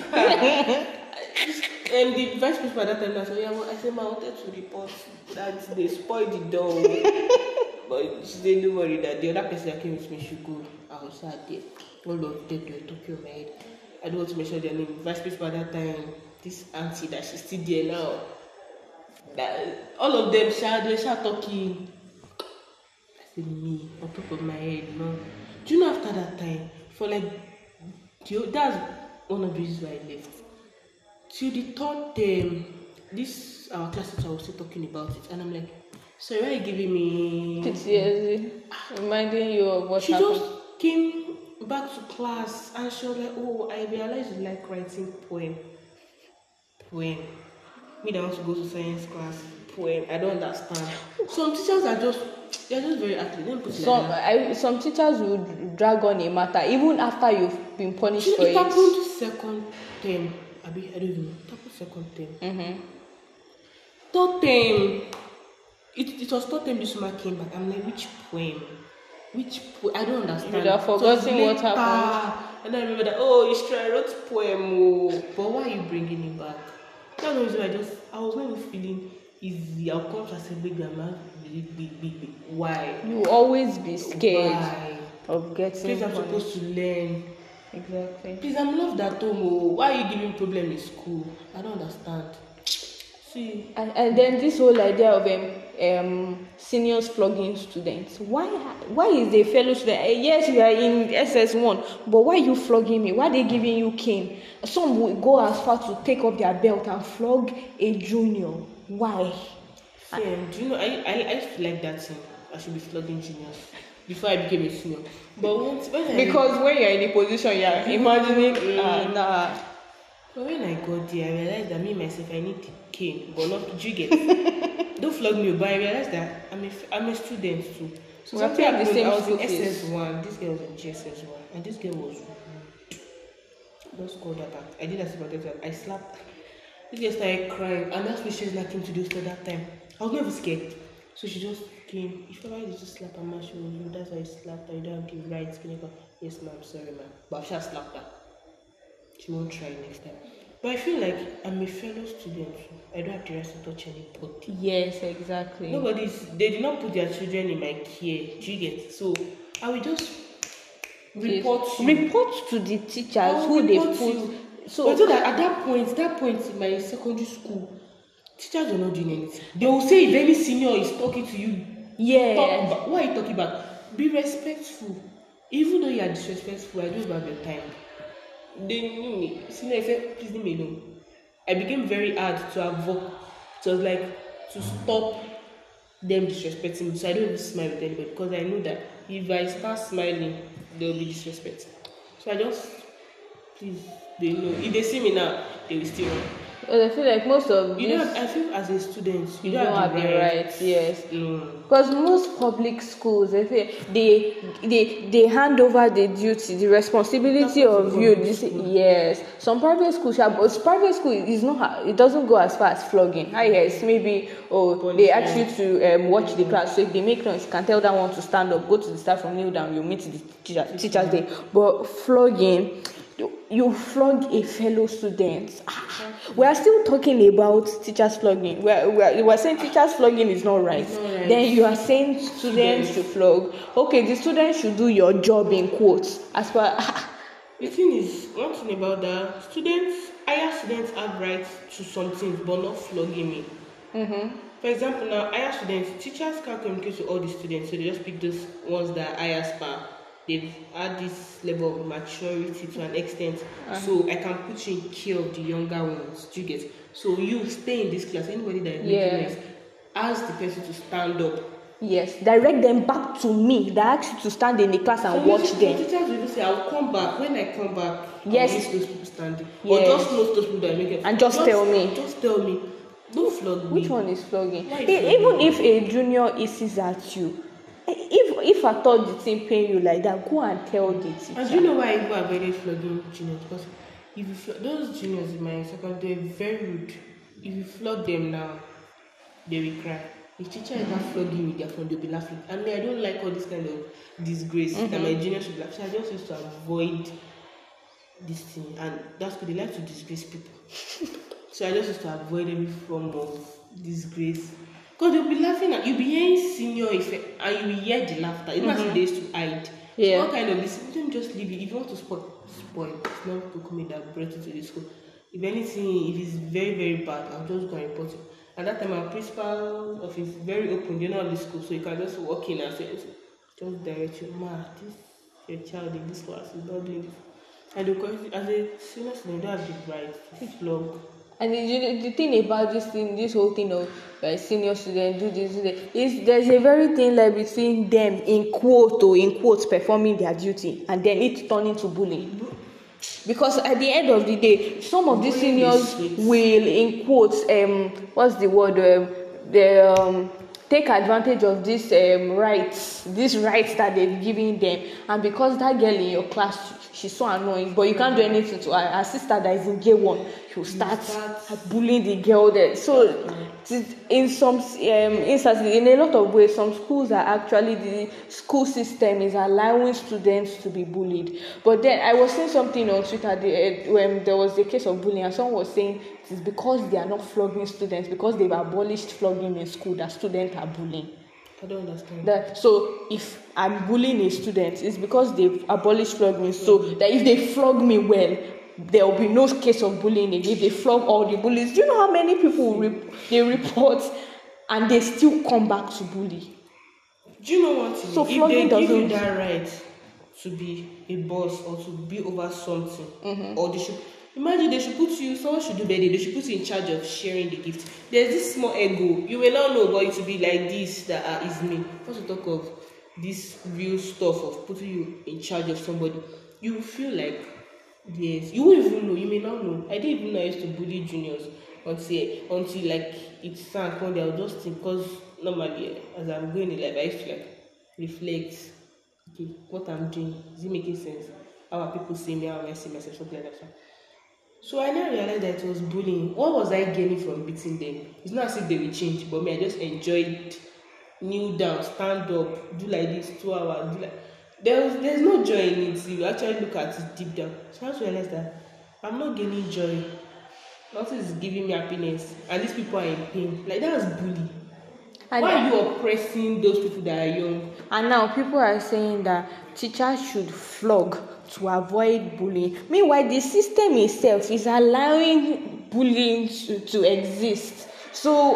And the vice principal at that time, I said, yeah, well, I said, ma, I wanted to report that they spoiled the door. But she said, don't worry, that the other person that came with me should go. I was sad there. All of them were talking on my head. I don't want to mention their name. Vice principal at that time, this auntie that she's still there now. That, all of them, she they start talking. I said, me, on top of my head, no. Do you know after that time, for like, do you, that's one of the reasons why I left. Till the third term, this our class teacher was still talking about it, and I'm like, so why are you giving me? P T S D, reminding you of what She happened. just came back to class and she was like, oh, I realized you like writing poem. Poem. Me that want to go to science class. Poem. I don't understand. Some teachers are just, they're just very active. They don't put it Some like that. I, some teachers would drag on a matter even after you've been punished She, for it it. happened second term. Abi, I don't even know. It happened second term. Mm-hmm. Third term. It, it was third term this woman came back. I'm like, which poem? Which poem? I don't understand. You'd have It was forgotten what later. happened. And I remember that, oh, it's true, I wrote poem. Oh. But why are you bringing it back? That's the reason I just, I was not even feeling easy. I'll come to say, big grandma, big, big, big, big. Why? You will always be scared Why? of getting Please, I'm punished. supposed to learn. Exactly. Please, I'm loved at home. Oh. Why are you giving problem in school? I don't understand. See, And, and then this whole idea of um, um seniors flogging students. Why why is a fellow student? eh, Yes, we are in S S one, but why you flogging me? Why they giving you cane? Some will go as far to take up their belt and flog a junior. Why? see um, do you know, I, I, I used to like that thing. I should be flogging juniors before I became a senior. But once, when I, Because when you're in a position, you're imagining, uh, nah. but when I got there, I realized that me myself, I need cane, but not do you get? Don't flog me, but I realized that I'm a, I'm a student too. So We are something paying the happened. same I was in school fees. S S one. This girl was in G S S one, and this girl was. Just called her back. I did as about that. I slapped. This girl started crying, and that's what she was like him to do for that time. I was not even scared, so she just came. If ever you just slap her, man, she was you. That's why I slapped her. You don't have the right. Can you go? Yes, ma'am. Sorry, ma'am. But I've just slapped her. She won't try next time. But I feel like I'm a fellow student. I don't have the right to touch anybody. Yes, exactly. Nobody's. They did not put their children in my care. Do you get? So I will just report Yes. you. Report to the I teachers will who they report put. you. So But so that at that point, that point in my secondary school, teachers were not doing anything. They will say if any senior is talking to you, yeah. talk about, what are you talking about? Be respectful. Even though you are disrespectful, I don't have your time. They knew me. Senior, I said, please leave me alone. I became very hard to avoid. It was like to stop them disrespecting me. So I don't even smile with anybody because I know that if I start smiling, they'll be disrespecting. So I just, please, they know. If they see me now, they will still run. Because I feel like most of You these don't. I feel as a student, you, you don't, don't have the right. rights, yes. No. Because most public schools, they feel they they they hand over the duty, the responsibility That's of a you. public This, school. yes, some private schools, yeah, but private school is not. ha- It doesn't go as far as flogging. Ah, yes, maybe oh they ask you to um, watch the class. So if they make noise, you can tell that one to stand up, go to the staff room, kneel down. You meet the teacher, teachers there. But flogging. You, you flog a fellow student. Ah, we are still talking about teachers flogging. We are, we are, we are saying teachers flogging is not right. It's not right. Then you are saying students, Students. should flog. Okay, the students should do your job in quotes. As per The thing is, one thing about that, students, higher students have rights to some things, but not flogging me. mm-hmm. For example, now higher students, teachers can't communicate to all the students, so they just pick those ones that are higher span. They've had this level of maturity to an extent, Uh-huh. so I can put you in care of the younger ones. Do you get? So you stay in this class. Anybody that is Yeah. making noise, ask the person to stand up. Yes, direct them back to me. They ask you to stand in the class and Some watch teachers- them. some teachers will even say, "I'll come back." When I come back, Yes. I'll meet those people standing, Yes. or just note those people that are making. And just tell me. Just tell me. Don't flog me. Which one is flogging? Why is E- flogging? Even if a junior hisses at you, if if I thought the thing pain you like that, go and tell the teacher. And do you know why I even avoided flogging juniors? Because if you flog those juniors in my secondary, they're very rude. If you flog them now, they will cry. If teacher ever flog you with their phone, they'll be laughing. And me, I don't like all this kind of disgrace Mm-hmm. that my juniors should laugh. So I just used to avoid this thing, and that's good. They like to disgrace people. So I just used to avoid every form of disgrace. Because they'll be laughing at you, be hearing senior effect, and you will hear the laughter. It's not as if they used to hide. Yeah. So what kind of this? Let them just leave it. If you want to spoil, spoil. It's not people me that brought it to the school. If anything, if it's very, very bad, I'll just go and report it. At that time, our principal office is very open. They know the school, so you can just walk in and say, just direct you, ma, this your child in this class is not doing this. And because as a senior student, you don't have the right to flog. And the, the, the thing about this thing, this whole thing of uh, senior student do this, do that, is there's a very thin line between them in quote or in quotes performing their duty and then it turning to bullying. Because at the end of the day, some of these seniors will, in quotes, um, what's the word, um, they um, take advantage of these um, rights, these rights that they've given them, and because that girl in your class, she's so annoying, but you can't do anything to her. Her sister that is in J one, she'll start start- bullying the girl there. So, in some um, instances, in a lot of ways, some schools are actually, the school system is allowing students to be bullied. But then I was seeing something on Twitter the, uh, when there was a case of bullying, and someone was saying it is because they are not flogging students, because they've abolished flogging in school, that students are bullying. I don't understand. That, so if I'm bullying a student, it's because they've abolished flogging. So that if they flog me well, there will be no case of bullying again. If they flog all the bullies, do you know how many people rep- they report and they still come back to bully? Do you know what? So if flogging they give you doesn't- that right to be a boss or to be over something, Mm-hmm. or they should imagine they should put you. Someone should do better. They should put you in charge of sharing the gift. There's this small ego. You will not know, but it will be like this that uh, is me. Not to talk of this real stuff of putting you in charge of somebody. You will feel like yes. You won't even know. You may not know. I didn't even know I used to bully juniors until until like it sank one day. I was just think because normally as I'm going in life, I used to like reflect. Okay, what I'm doing, is it making sense? How are people seeing me? How am I seeing myself? Something like that. So I now realized that it was bullying. What was I gaining from beating them? It's not as if they will change, but me, I just enjoyed kneel down, stand up, do like this two hours, do like there was there's no joy in it. You actually look at it deep down. So I just realized that I'm not gaining joy. Nothing is giving me happiness, and these people are in pain. Like that's bullying. And Why are you oppressing those people that are young? And now people are saying that teachers should flog to avoid bullying. Meanwhile, the system itself is allowing bullying to, to exist. So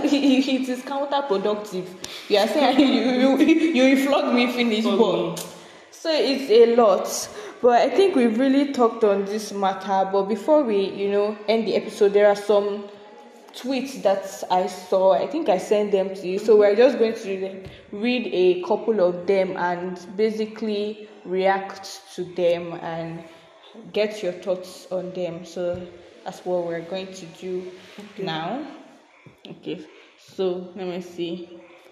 it is counterproductive. You are saying you you you will flog me, finish, but so it's a lot. But I think we've really talked on this matter. But before we, you know, end the episode, there are some tweets that I saw. I think I sent them to you. So we're just going to read a couple of them and basically react to them and get your thoughts on them. So That's what we're going to do Okay. now. Okay, so let me see.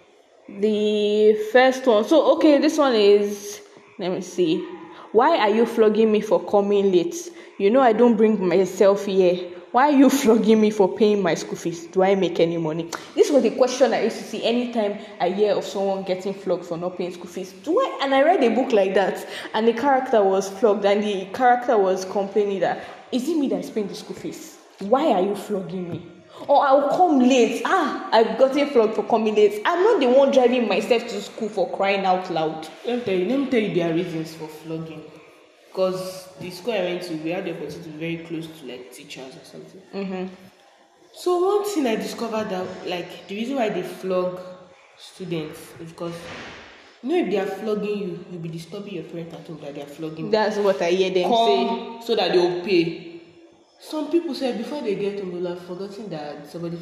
The first one. So, okay, this one is, let me see. Why are you flogging me for coming late? You know I don't bring myself here. Why are you flogging me for paying my school fees? Do I make any money? This was the question I used to see anytime I hear of someone getting flogged for not paying school fees. Do I? And I read a book like that, and the character was flogged, and the character was complaining that, is it me that's paying the school fees? Why are you flogging me? Or I'll come late. Ah, I've gotten flogged for coming late. I'm not the one driving myself to school, for crying out loud. Let me tell you, let me tell you their reasons for flogging. Because the school I went to, we had the opportunity to be very close to like teachers or something. Mm-hmm. So one thing I discovered that like the reason why they flog students is because, you know, if they are flogging you, you'll be disturbing your parents at home that they are flogging you. That's what I hear them Come say. so that they'll pay. Some people say before they get home, they'll have forgotten that somebody.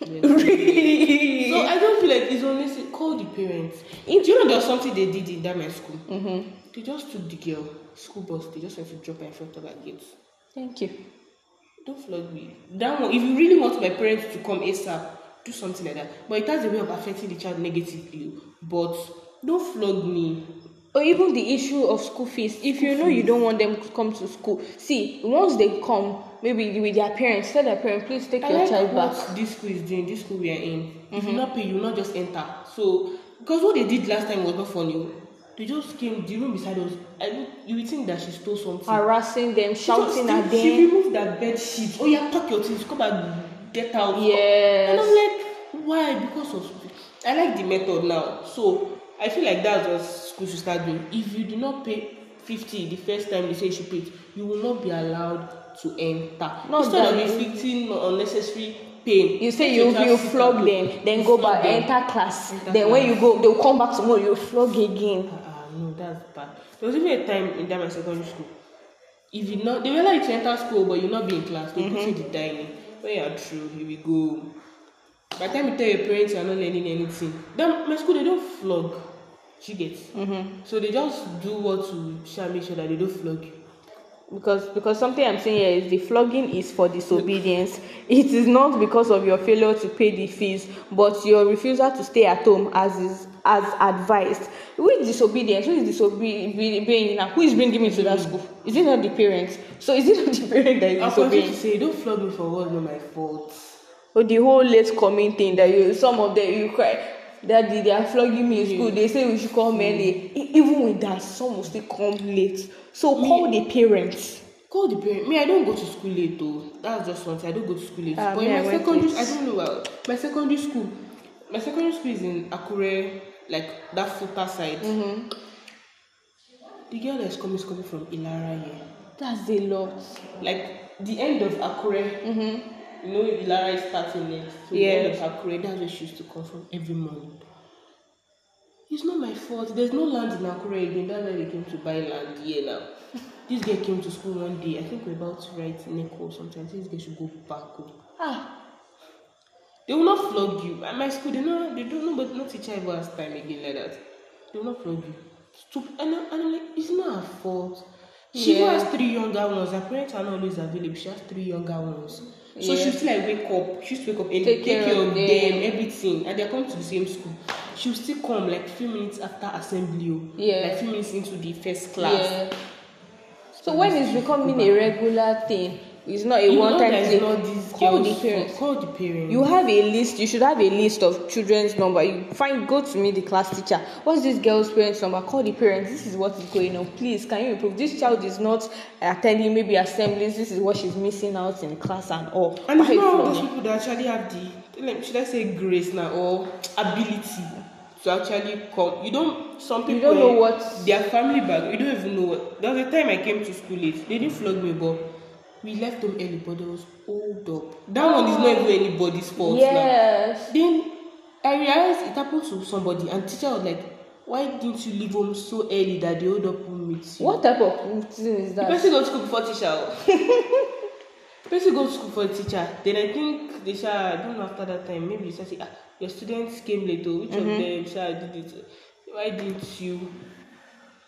Really? So I don't feel like it's only say, call the parents. If, do you know there was something they did in that my school? Mm-hmm. They just took the girl, school bus, they just went to drop her in front of her gate. Thank you. Don't flog me. That one, if you really want my parents to come ASAP, do something like that. But it has a way of affecting the child negatively. But don't flog me. Or even the issue of school fees. If you know you don't want them to come to school, see, once they come, maybe with their parents, tell their parents, please take I your like child what back. this school is doing, this school we are in. Mm-hmm. If you not pay, you will not just enter. So, because what they did last time was not funny. They just came, the room beside us. I, you would think that she stole something. Harassing them, She shouting just, at she, them. She removed that bed sheet. Oh yeah, pack your things, come and get out. Yes. And I'm like, why? Because of school. I like the method now. So, I feel like that's what school should start doing. If you do not pay fifty the first time they say you should pay it, you will not be allowed to enter. Not Instead that of inflicting unnecessary pain. You say you you flog them, then go back, enter class. Enter then class. when you go, they'll come back tomorrow, you flog again. Ah, uh, no, that's bad. There was even a time in that my secondary school. If you not, they will allow you to enter school, but you not be in class. They mm-hmm. put you in the dining. When you are true, here we go. By the time you tell your parents you are not learning anything, then my school they don't flog. She gets. Mm-hmm. So they just do what to shall make sure that they don't flog you. Because because something I'm saying here is the flogging is for disobedience. It is not because of your failure to pay the fees, but your refusal to stay at home as is as advised. Who is disobedience? Who is disobeying now? Who is bringing me to that school? Is it not the parents? So is it not the parent that is I'll disobeying? to say, don't flog me for what's not my fault. Or the whole late coming thing that you some of them you cry. Daddy, they are flogging me in school. Mm. They say we should come mm. early. Even with that, some will still come late. So me, call the parents. Call the parents. Me, I don't go to school late though. That's just something. I don't go to school late. Uh, but in my secondary, I don't know. Uh, my secondary school, my secondary school is in Akure, like that Futa side. Mm-hmm. The girl that's coming is coming from Ilara here. That's a lot. Like the end of Akure. Mm-hmm. You know, Ilara is starting next. So yeah. The end of Akure, that's where she used to come from every morning. It's not my fault. There's no land in Akure again. That's why they came to buy land here now. This girl came to school one day. I think we're about to write Neko or something. I think this girl should go back home. Ah. They will not flog you. At my school, they know they don't know, but no teacher ever has time again like that. They will not flog you. Stupid. And, and I'm like, it's not her fault. She yeah. has three younger ones. Her parents are not always available. She has three younger ones. So yeah. she still like wake up. She used to wake up and take, take care, care of them. them, everything. And they're coming to the same school. She will still come like few minutes after assembly. Yeah. Like few minutes into the first class. Yeah. So when it's becoming a regular thing, it's not a you one time thing. Call the parents. Call the parents. You have a list. You should have a list of children's number. You find, go to meet the class teacher. What's this girl's parents' number? Call the parents. This is what is going on. Please, can you improve? This child is not attending maybe assemblies. This is what she's missing out in class and all. And it's not all those people that actually have the, should I say, grace now or ability to actually come. You don't. Some people you don't know what their family back. You don't even know what. There was a time I came to school late. They didn't flog me, but we left them early, but there was hold up. That oh. one is not even anybody's fault. Yes. Now. Then I realized it happened to somebody, and teacher was like, "Why didn't you leave home so early that the hold up will meet you?" What type of thing is that? The person go to school before teacher. The person go to school for a teacher. Then I think they shall. I don't know after that time. Maybe they say, "Ah, your students came late. Oh, which mm-hmm. of them shall did it? Why didn't you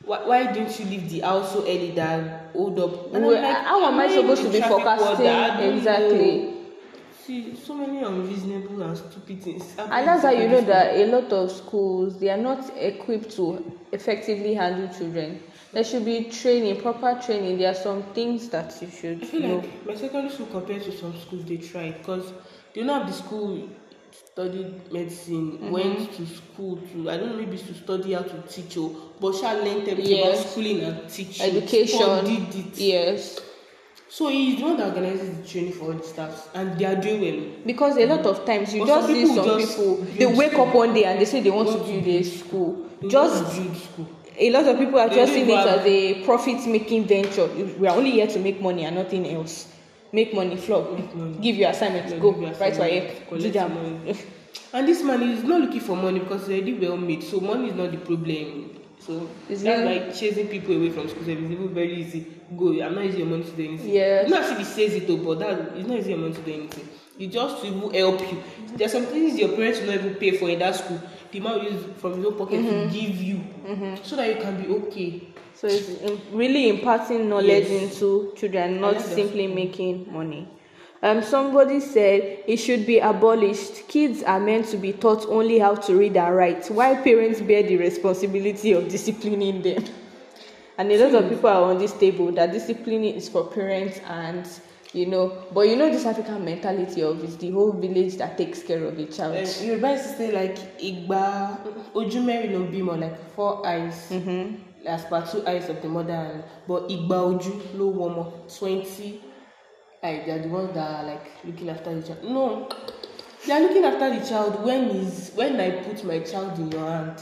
why, why didn't you leave the house so early than hold up? And Well, I'm like, how am I not supposed in to be traffic forecasting? order, I don't Exactly. know. See, so many unreasonable and stupid things. And that's how you know that a lot of schools, they are not equipped to effectively handle children. There should be training, proper training. There are some things that you should I feel know. like my secondary school compared to some schools, they tried because they don't have the school studied medicine, Mm-hmm. went to school to, I don't know, maybe to study how to teach or but shall learn them Yes. about schooling and teaching. Education. Studied it. Yes. So he's the one that organizes the training for all the staffs, and they are doing well. Because a lot of times you But just some see people some just people, build they wake school. up one day and they say they want Want to to build a school. They Just want to build school. a lot of people are They just don't seeing it have- as a profit-making venture. We are only here to make money and nothing else. Make money, flog. Make money. Give you assignments, Yeah, go give you write for assignment, it, do collect them. money. And this man is not looking for money because he's already well made, so money is not the problem. So It's that's really- like chasing people away from school. So it's even very easy. Go, I'm not using your money to do anything. Yes. It's not as if he says it, though, but that it's not using your money to do anything. It just to even help you. There's some things your parents will not even pay for in that school. The man will use from his own pocket Mm-hmm. to give you, so that you can be okay. So it's im- really imparting knowledge Yes. into children, not like that. simply making money. Um, somebody said it should be abolished. Kids are meant to be taught only how to read and write, while parents bear the responsibility of disciplining them. And a lot of people are on this table that disciplining is for parents, and you know, but you know this African mentality of it's the whole village that takes care of the child. Um, Yoruba used to say like Igba Ojumeri no bimo, like four eyes. Mm-hmm. As per two eyes of the mother, and, but Igba Oju no woman twenty eyes. They are the ones that are like looking after the child. No, they are looking after the child when is when I put my child in your hand.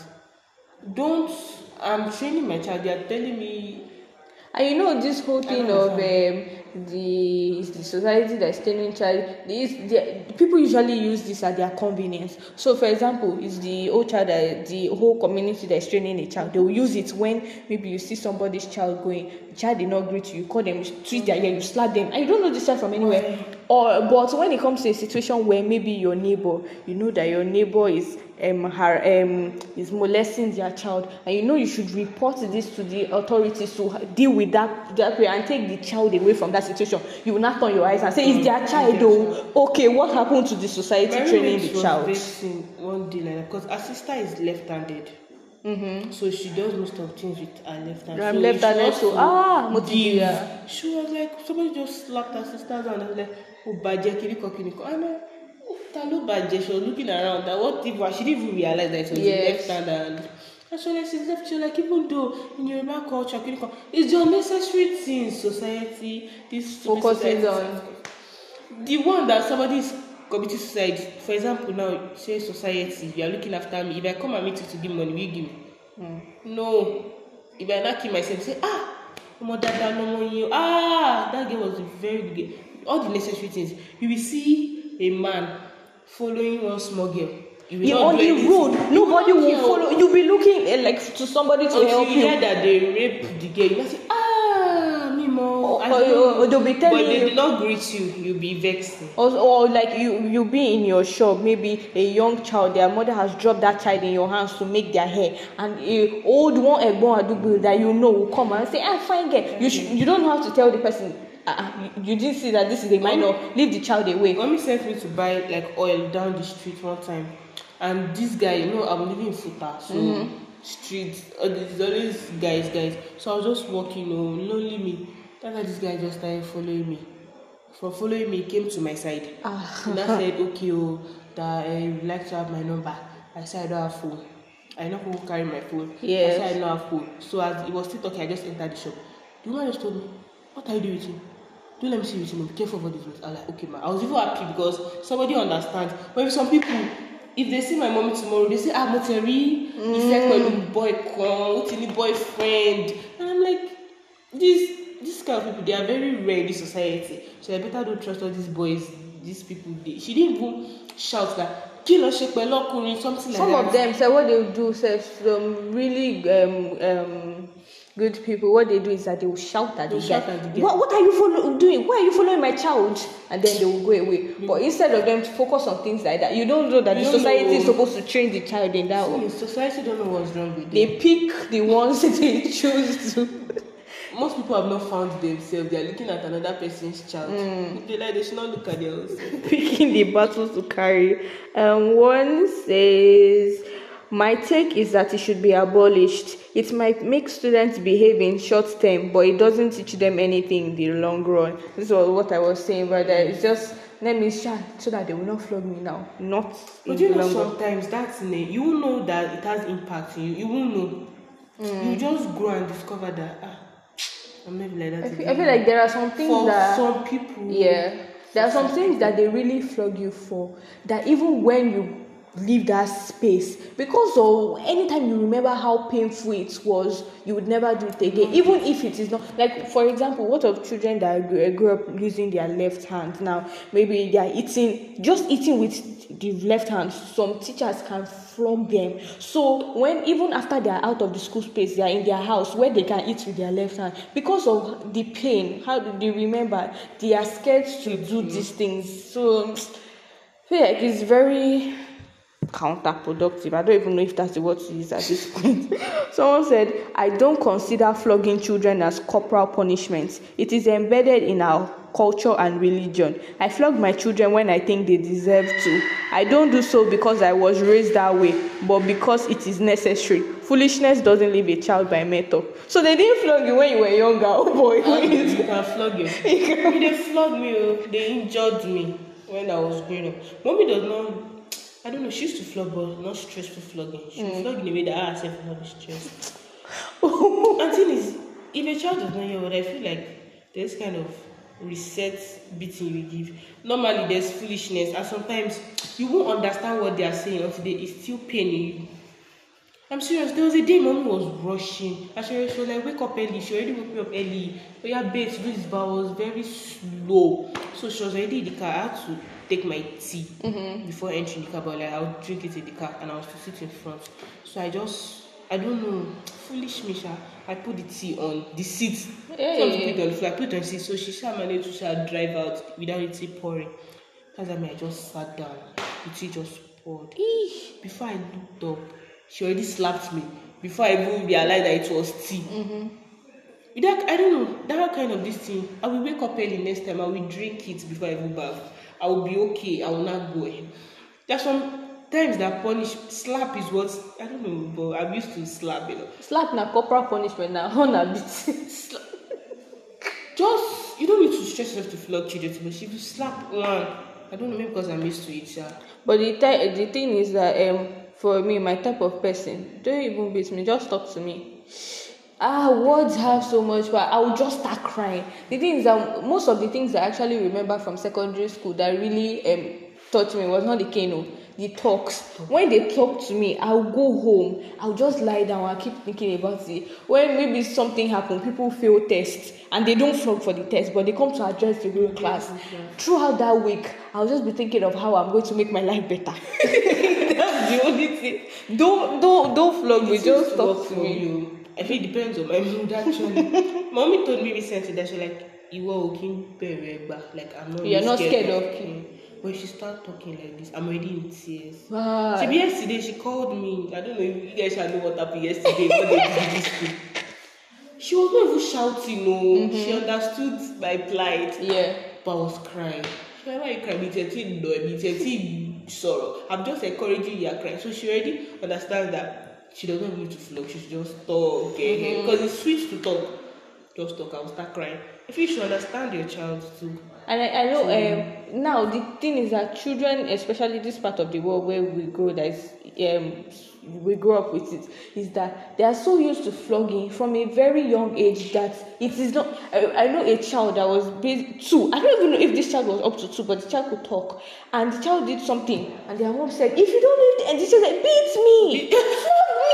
Don't. I'm training my child. They are telling me. And you know this whole thing don't of um, the it's the society that's training child. This the, people usually use this at their convenience. So, for example, it's the old child that the whole community that is training a child. They will use it when maybe you see somebody's child going, the child did not greet you, you call them, you twist their ear, you slap them, and you don't know this child from anywhere. Or but when it comes to a situation where maybe your neighbor, you know that your neighbor is um her um is molesting their child, and you know you should report this to the authorities to deal with that that way and take the child away from that situation. You will not turn your eyes and say it's their child though. Okay, what happened to the society My training roommate the was child? vexing one day like that because her sister is left-handed. Mm-hmm. So she does most of things with her left hand. I'm so left-handed, if she so wants to ah, give- motivate. She was like, somebody just slapped her sister's hand and was like, oh, baje kiriko kiriko. And I, oh, talo baje. She was looking around. That what if she didn't even realize that it was Yes. the left hand. And and so like she's left. She was like, even though in Yoruba culture, kiriko, it's the unnecessary things society. This stupid Focuses society- on. the one that somebody is committing suicide. For example, now say society, you are looking after me. If I come and meet you to give money, will you give me? No. If I not kill myself, say ah, no dada, no more you. Ah, that girl was a very good girl. All the necessary things. You will see a man following one small girl. You will You're not on do the anything. road. You Nobody not will care. follow. You'll be looking eh, like to somebody to Until help you you. hear that they rape the girl, you will say ah, me more. Or- or- or they'll be telling but they you- did not greet you. You'll be vexed. Or, or like you you be in your shop, maybe a young child, their mother has dropped that child in your hands to make their hair, and a old one egbon adugbo that you know will come and say, ah, fine girl. You should, you don't have to tell the person, uh, you, you didn't see that this is a minor, leave the child away. Mommy sent me to buy like oil down the street one time, and this guy, you know, I'm living in Futa, so Mm-hmm. street, uh, there's always guys, guys. So I was just walking, you know, lonely me. That's why this guy just started following me. For following me, he came to my side. Ah. And I said, okay, oh, that I would like to have my number. I said I don't have phone. I know who carry my phone. Yes. I said I don't have phone. So as he was still talking, I just entered the shop. The woman just told me, what are you doing with him? Don't let me see you with him. Be careful about this. I was like, okay, ma. I was even happy because somebody understands. But if some people, if they see my mommy tomorrow, they say, ah, Moteri, he said, my boy, come, what's any boyfriend? And I'm like, this, this kind of people, they are very rare in this society. So I better don't trust all these boys, these people. They, she didn't even shout that, kill or shake, something like Some that. of them say what they do, say some really um um good people, what they do is that they will shout at They'll the shout guy. at the guy. What, what are you follow- doing? Why are you following my child? And then they will go away. Mm-hmm. But instead of them to focus on things like that, you don't know that You the don't society know. is supposed to train the child in that way. See, society don't know what's wrong with them. They pick the ones they choose to. Most people have not found themselves. They are looking at another person's child. If they like, they should not look at their own self. Picking the battles to carry. Um, one says, my take is that it should be abolished. It might make students behave in short term, but it doesn't teach them anything in the long run. This was what I was saying, brother. It's just, let me shout so that they will not flog me now. Not But in you the know, long run. sometimes that's in it. You will know that it has impact on you. You will know. You just grow and discover that, ah, I'm not like that. I feel, again. I feel like there are some things For that... some people. Yeah. There are some things that they really flog you for, that even when you leave that space, because of anytime you remember how painful it was, you would never do it again, even if it is not. Like, for example, what of children that grew, grew up using their left hand? Now maybe they are eating, just eating with the left hand. Some teachers can flog them, so when even after they are out of the school space, they are in their house where they can eat with their left hand, because of the pain. How do they remember? They are scared to do these things. So I feel like it's very counterproductive. I don't even know if that's the word to use at this point. Someone said, I don't consider flogging children as corporal punishment. It is embedded in our culture and religion. I flog my children when I think they deserve to. I don't do so because I was raised that way, but because it is necessary. Foolishness doesn't leave a child by method. So they didn't flog you when you were younger. Oh boy. Ah, you can flog you. They flog me. Oh. They injured me when I was growing up. Mommy does not. I don't know, she used to flog, but not stressful flogging. She would mm. flog in a way that I herself would not be stressed. And thing is, if a child does not hear what I feel like there's kind of reset beating you give. Normally there's foolishness, and sometimes you won't understand what they are saying until they, it's still paining you. I'm serious, there was a day mommy was rushing. And she was like, wake up early. She already woke me up early. But yeah, babe, to do this, but I was very slow. So she was already in the car. I had to take my tea mm-hmm. before entering the car, but like I would drink it in the car and I was to sit in front. So I just, I don't know, foolish Misha. I put the tea on the seat. Hey. So I put it on the floor. I put it on the seat. So she shall manage to shall drive out without the tea pouring. That's why I just sat down. The tea just poured. Eesh. Before I looked up, she already slapped me. Before I even realized that it was tea. Mm-hmm. That, I don't know, that kind of this thing. I will wake up early next time. I will drink it before I go bath. I will be okay. I will not go ahead. There's some times that punish, slap is what, I don't know, but I'm used to slap, you know. Slap na corporal punishment now, on a bit. Just, you don't need to stress yourself to flog children, but if you slap one, I don't know, maybe because I'm used to it, yeah. But the, th- the thing is that, um, for me, my type of person, don't even beat me, just talk to me. Ah, words have so much power. I will just start crying. The thing is that most of the things I actually remember from secondary school that really um, taught me was not the cane, the talks. When they talk to me, I'll go home. I'll just lie down. I'll keep thinking about it. When maybe something happened, people fail tests and they don't flog for the test, but they come to address the whole class. Throughout that week, I'll just be thinking of how I'm going to make my life better. That's the only thing. Don't don't don't flog me. Just talk to me. You. I feel it depends on my mood actually. Mommy told me recently that she like, you were walking very back. Like I'm not. You're not scared, scared of him. When she started talking like this, I'm already in tears. Wow. She yesterday she called me. I don't know if you guys shall know what happened yesterday. What they did this thing. She was not even shouting. No, mm-hmm. She understood my plight. Yeah. But I was crying. She was like, why are you crying? No, sorrow. I'm just encouraging you. Are crying. So she already understands that. She doesn't need to flog, she should just talk, okay? Because mm-hmm. it's sweet to talk. Just talk, I will start crying. If you should understand your child too. And I, I know so, um, now the thing is that children, especially this part of the world where we grow, that is, um, we grow up with it, is that they are so used to flogging from a very young age that it is not. I, I know a child that was based, two. I don't even know if this child was up to two, but the child could talk, and the child did something, and their mom said, "If you don't do it," and the child said, "Beat me, flog me."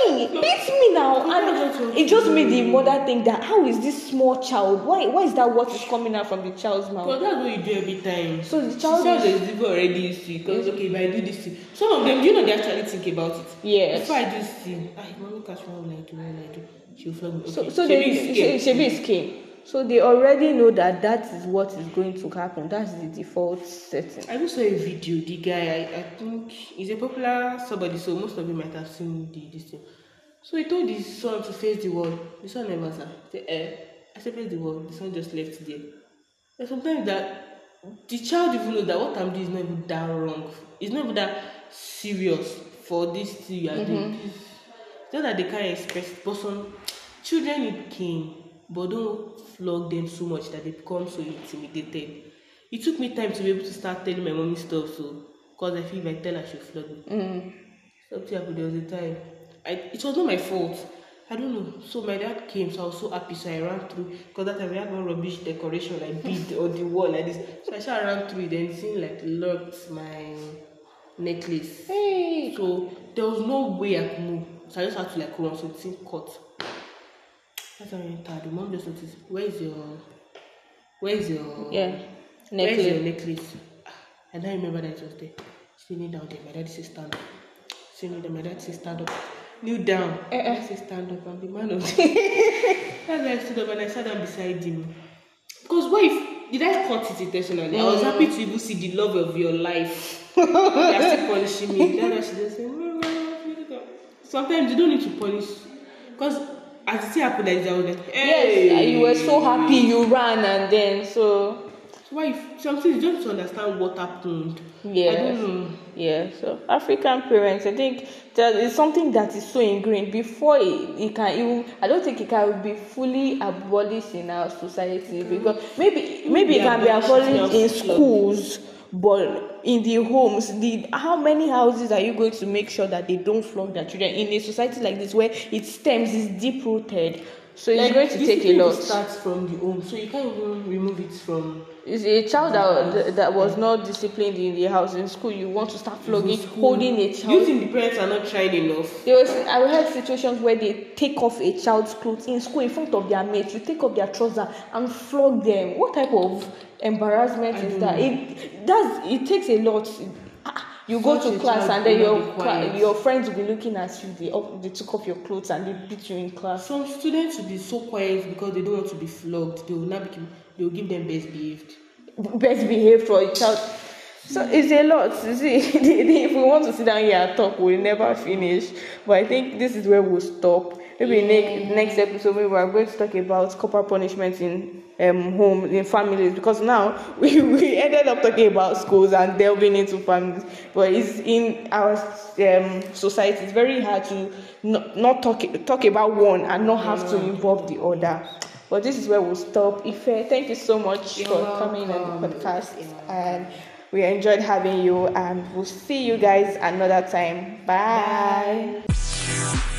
me, beat me now. And it just made the mother think that how is this small child? Why why is that what is coming out from the child's mouth? But that's what you do every time. So the child is even already used to it. Because okay, if I do this thing, some of them, do you know they actually think about it? Yes. Before I do this thing, I mommy catch me, what will I do? What will I do? She'll flog me. Okay. So so they she, she be scared. So they already know that that is what is going to happen. That's the default setting. I just saw a video. The guy, I, I think, he's a popular somebody, so most of you might have seen the this thing. So he told his son to face the wall. The son never said, eh, I said face the wall. The son just left there. And sometimes that the child even knows that what I'm doing is not even that wrong. It's not even that serious for this thing you are mm-hmm. doing. It's not that they can't express it, but some children need cane. But don't flog them so much that they become so intimidated. It took me time to be able to start telling my mommy stuff, so because I feel if I tell her, she'll flog me. Mm. Something happened, there was a time. I, it was not my fault. I don't know. So my dad came, so I was so happy, so I ran through. Because that time we had one rubbish decoration, like bead on the wall like this. So I just ran through it, then seeing like locked my necklace. Hey. So there was no way I could move. So I just had to like run, so it seemed cut. That's how I entered. The mom just noticed, where is your, where is your, yeah, necklace. Where is your necklace? I don't remember that it was there. Sitting down there, my dad said stand up. Sitting there, my dad said stand up. Kneel down. Uh-uh. I said stand up. I'm the man of the That's why I stood up and I sat down beside him. Because what if, did I cut it intentionally? Mm. I was happy to even see the love of your life. You are still punishing me. That's why she just said, no, no, no. Sometimes you don't need to punish. Because as it happened, I was like, hey. Yes, you were so happy you ran and then so. So why if something you just to understand what happened? Yeah. I don't know. Yeah. So African parents, I think that is something that is so ingrained before it, it can even. I don't think it can be fully abolished in our society because maybe maybe it can be abolished in schools. But in the homes, the how many houses are you going to make sure that they don't flog their children in a society like this where it stems is deep rooted? So it's like, going to take a lot. It starts from the home, so you can't even remove it from. It's a child that, that was not disciplined in the house. In school, you want to start flogging, holding a child. You think the parents are not trying enough? There was I heard situations where they take off a child's clothes in school in front of their mates. You take off their trousers and flog them. What type of embarrassment I is that? It does. It takes a lot. You go Such to class and then your cla- your friends will be looking at you. They, up, they took off your clothes and they beat you in class. Some students will be so quiet because they don't want to be flogged. They will not be. They will give them best behaved. Best behaved for a child. So it's a lot. You see, if we want to sit down here and talk, we'll never finish. But I think this is where we'll stop. Maybe yeah. next next episode we are going to talk about corporal punishment in um home in families, because now we, we ended up talking about schools and delving into families, but it's in our um society. It's very hard to not, not talk talk about one and not have to involve the other. But this is where we'll stop. Ife, thank you so much You're for welcome. coming on the podcast, yeah. and we enjoyed having you. And we'll see you guys another time. Bye. Bye.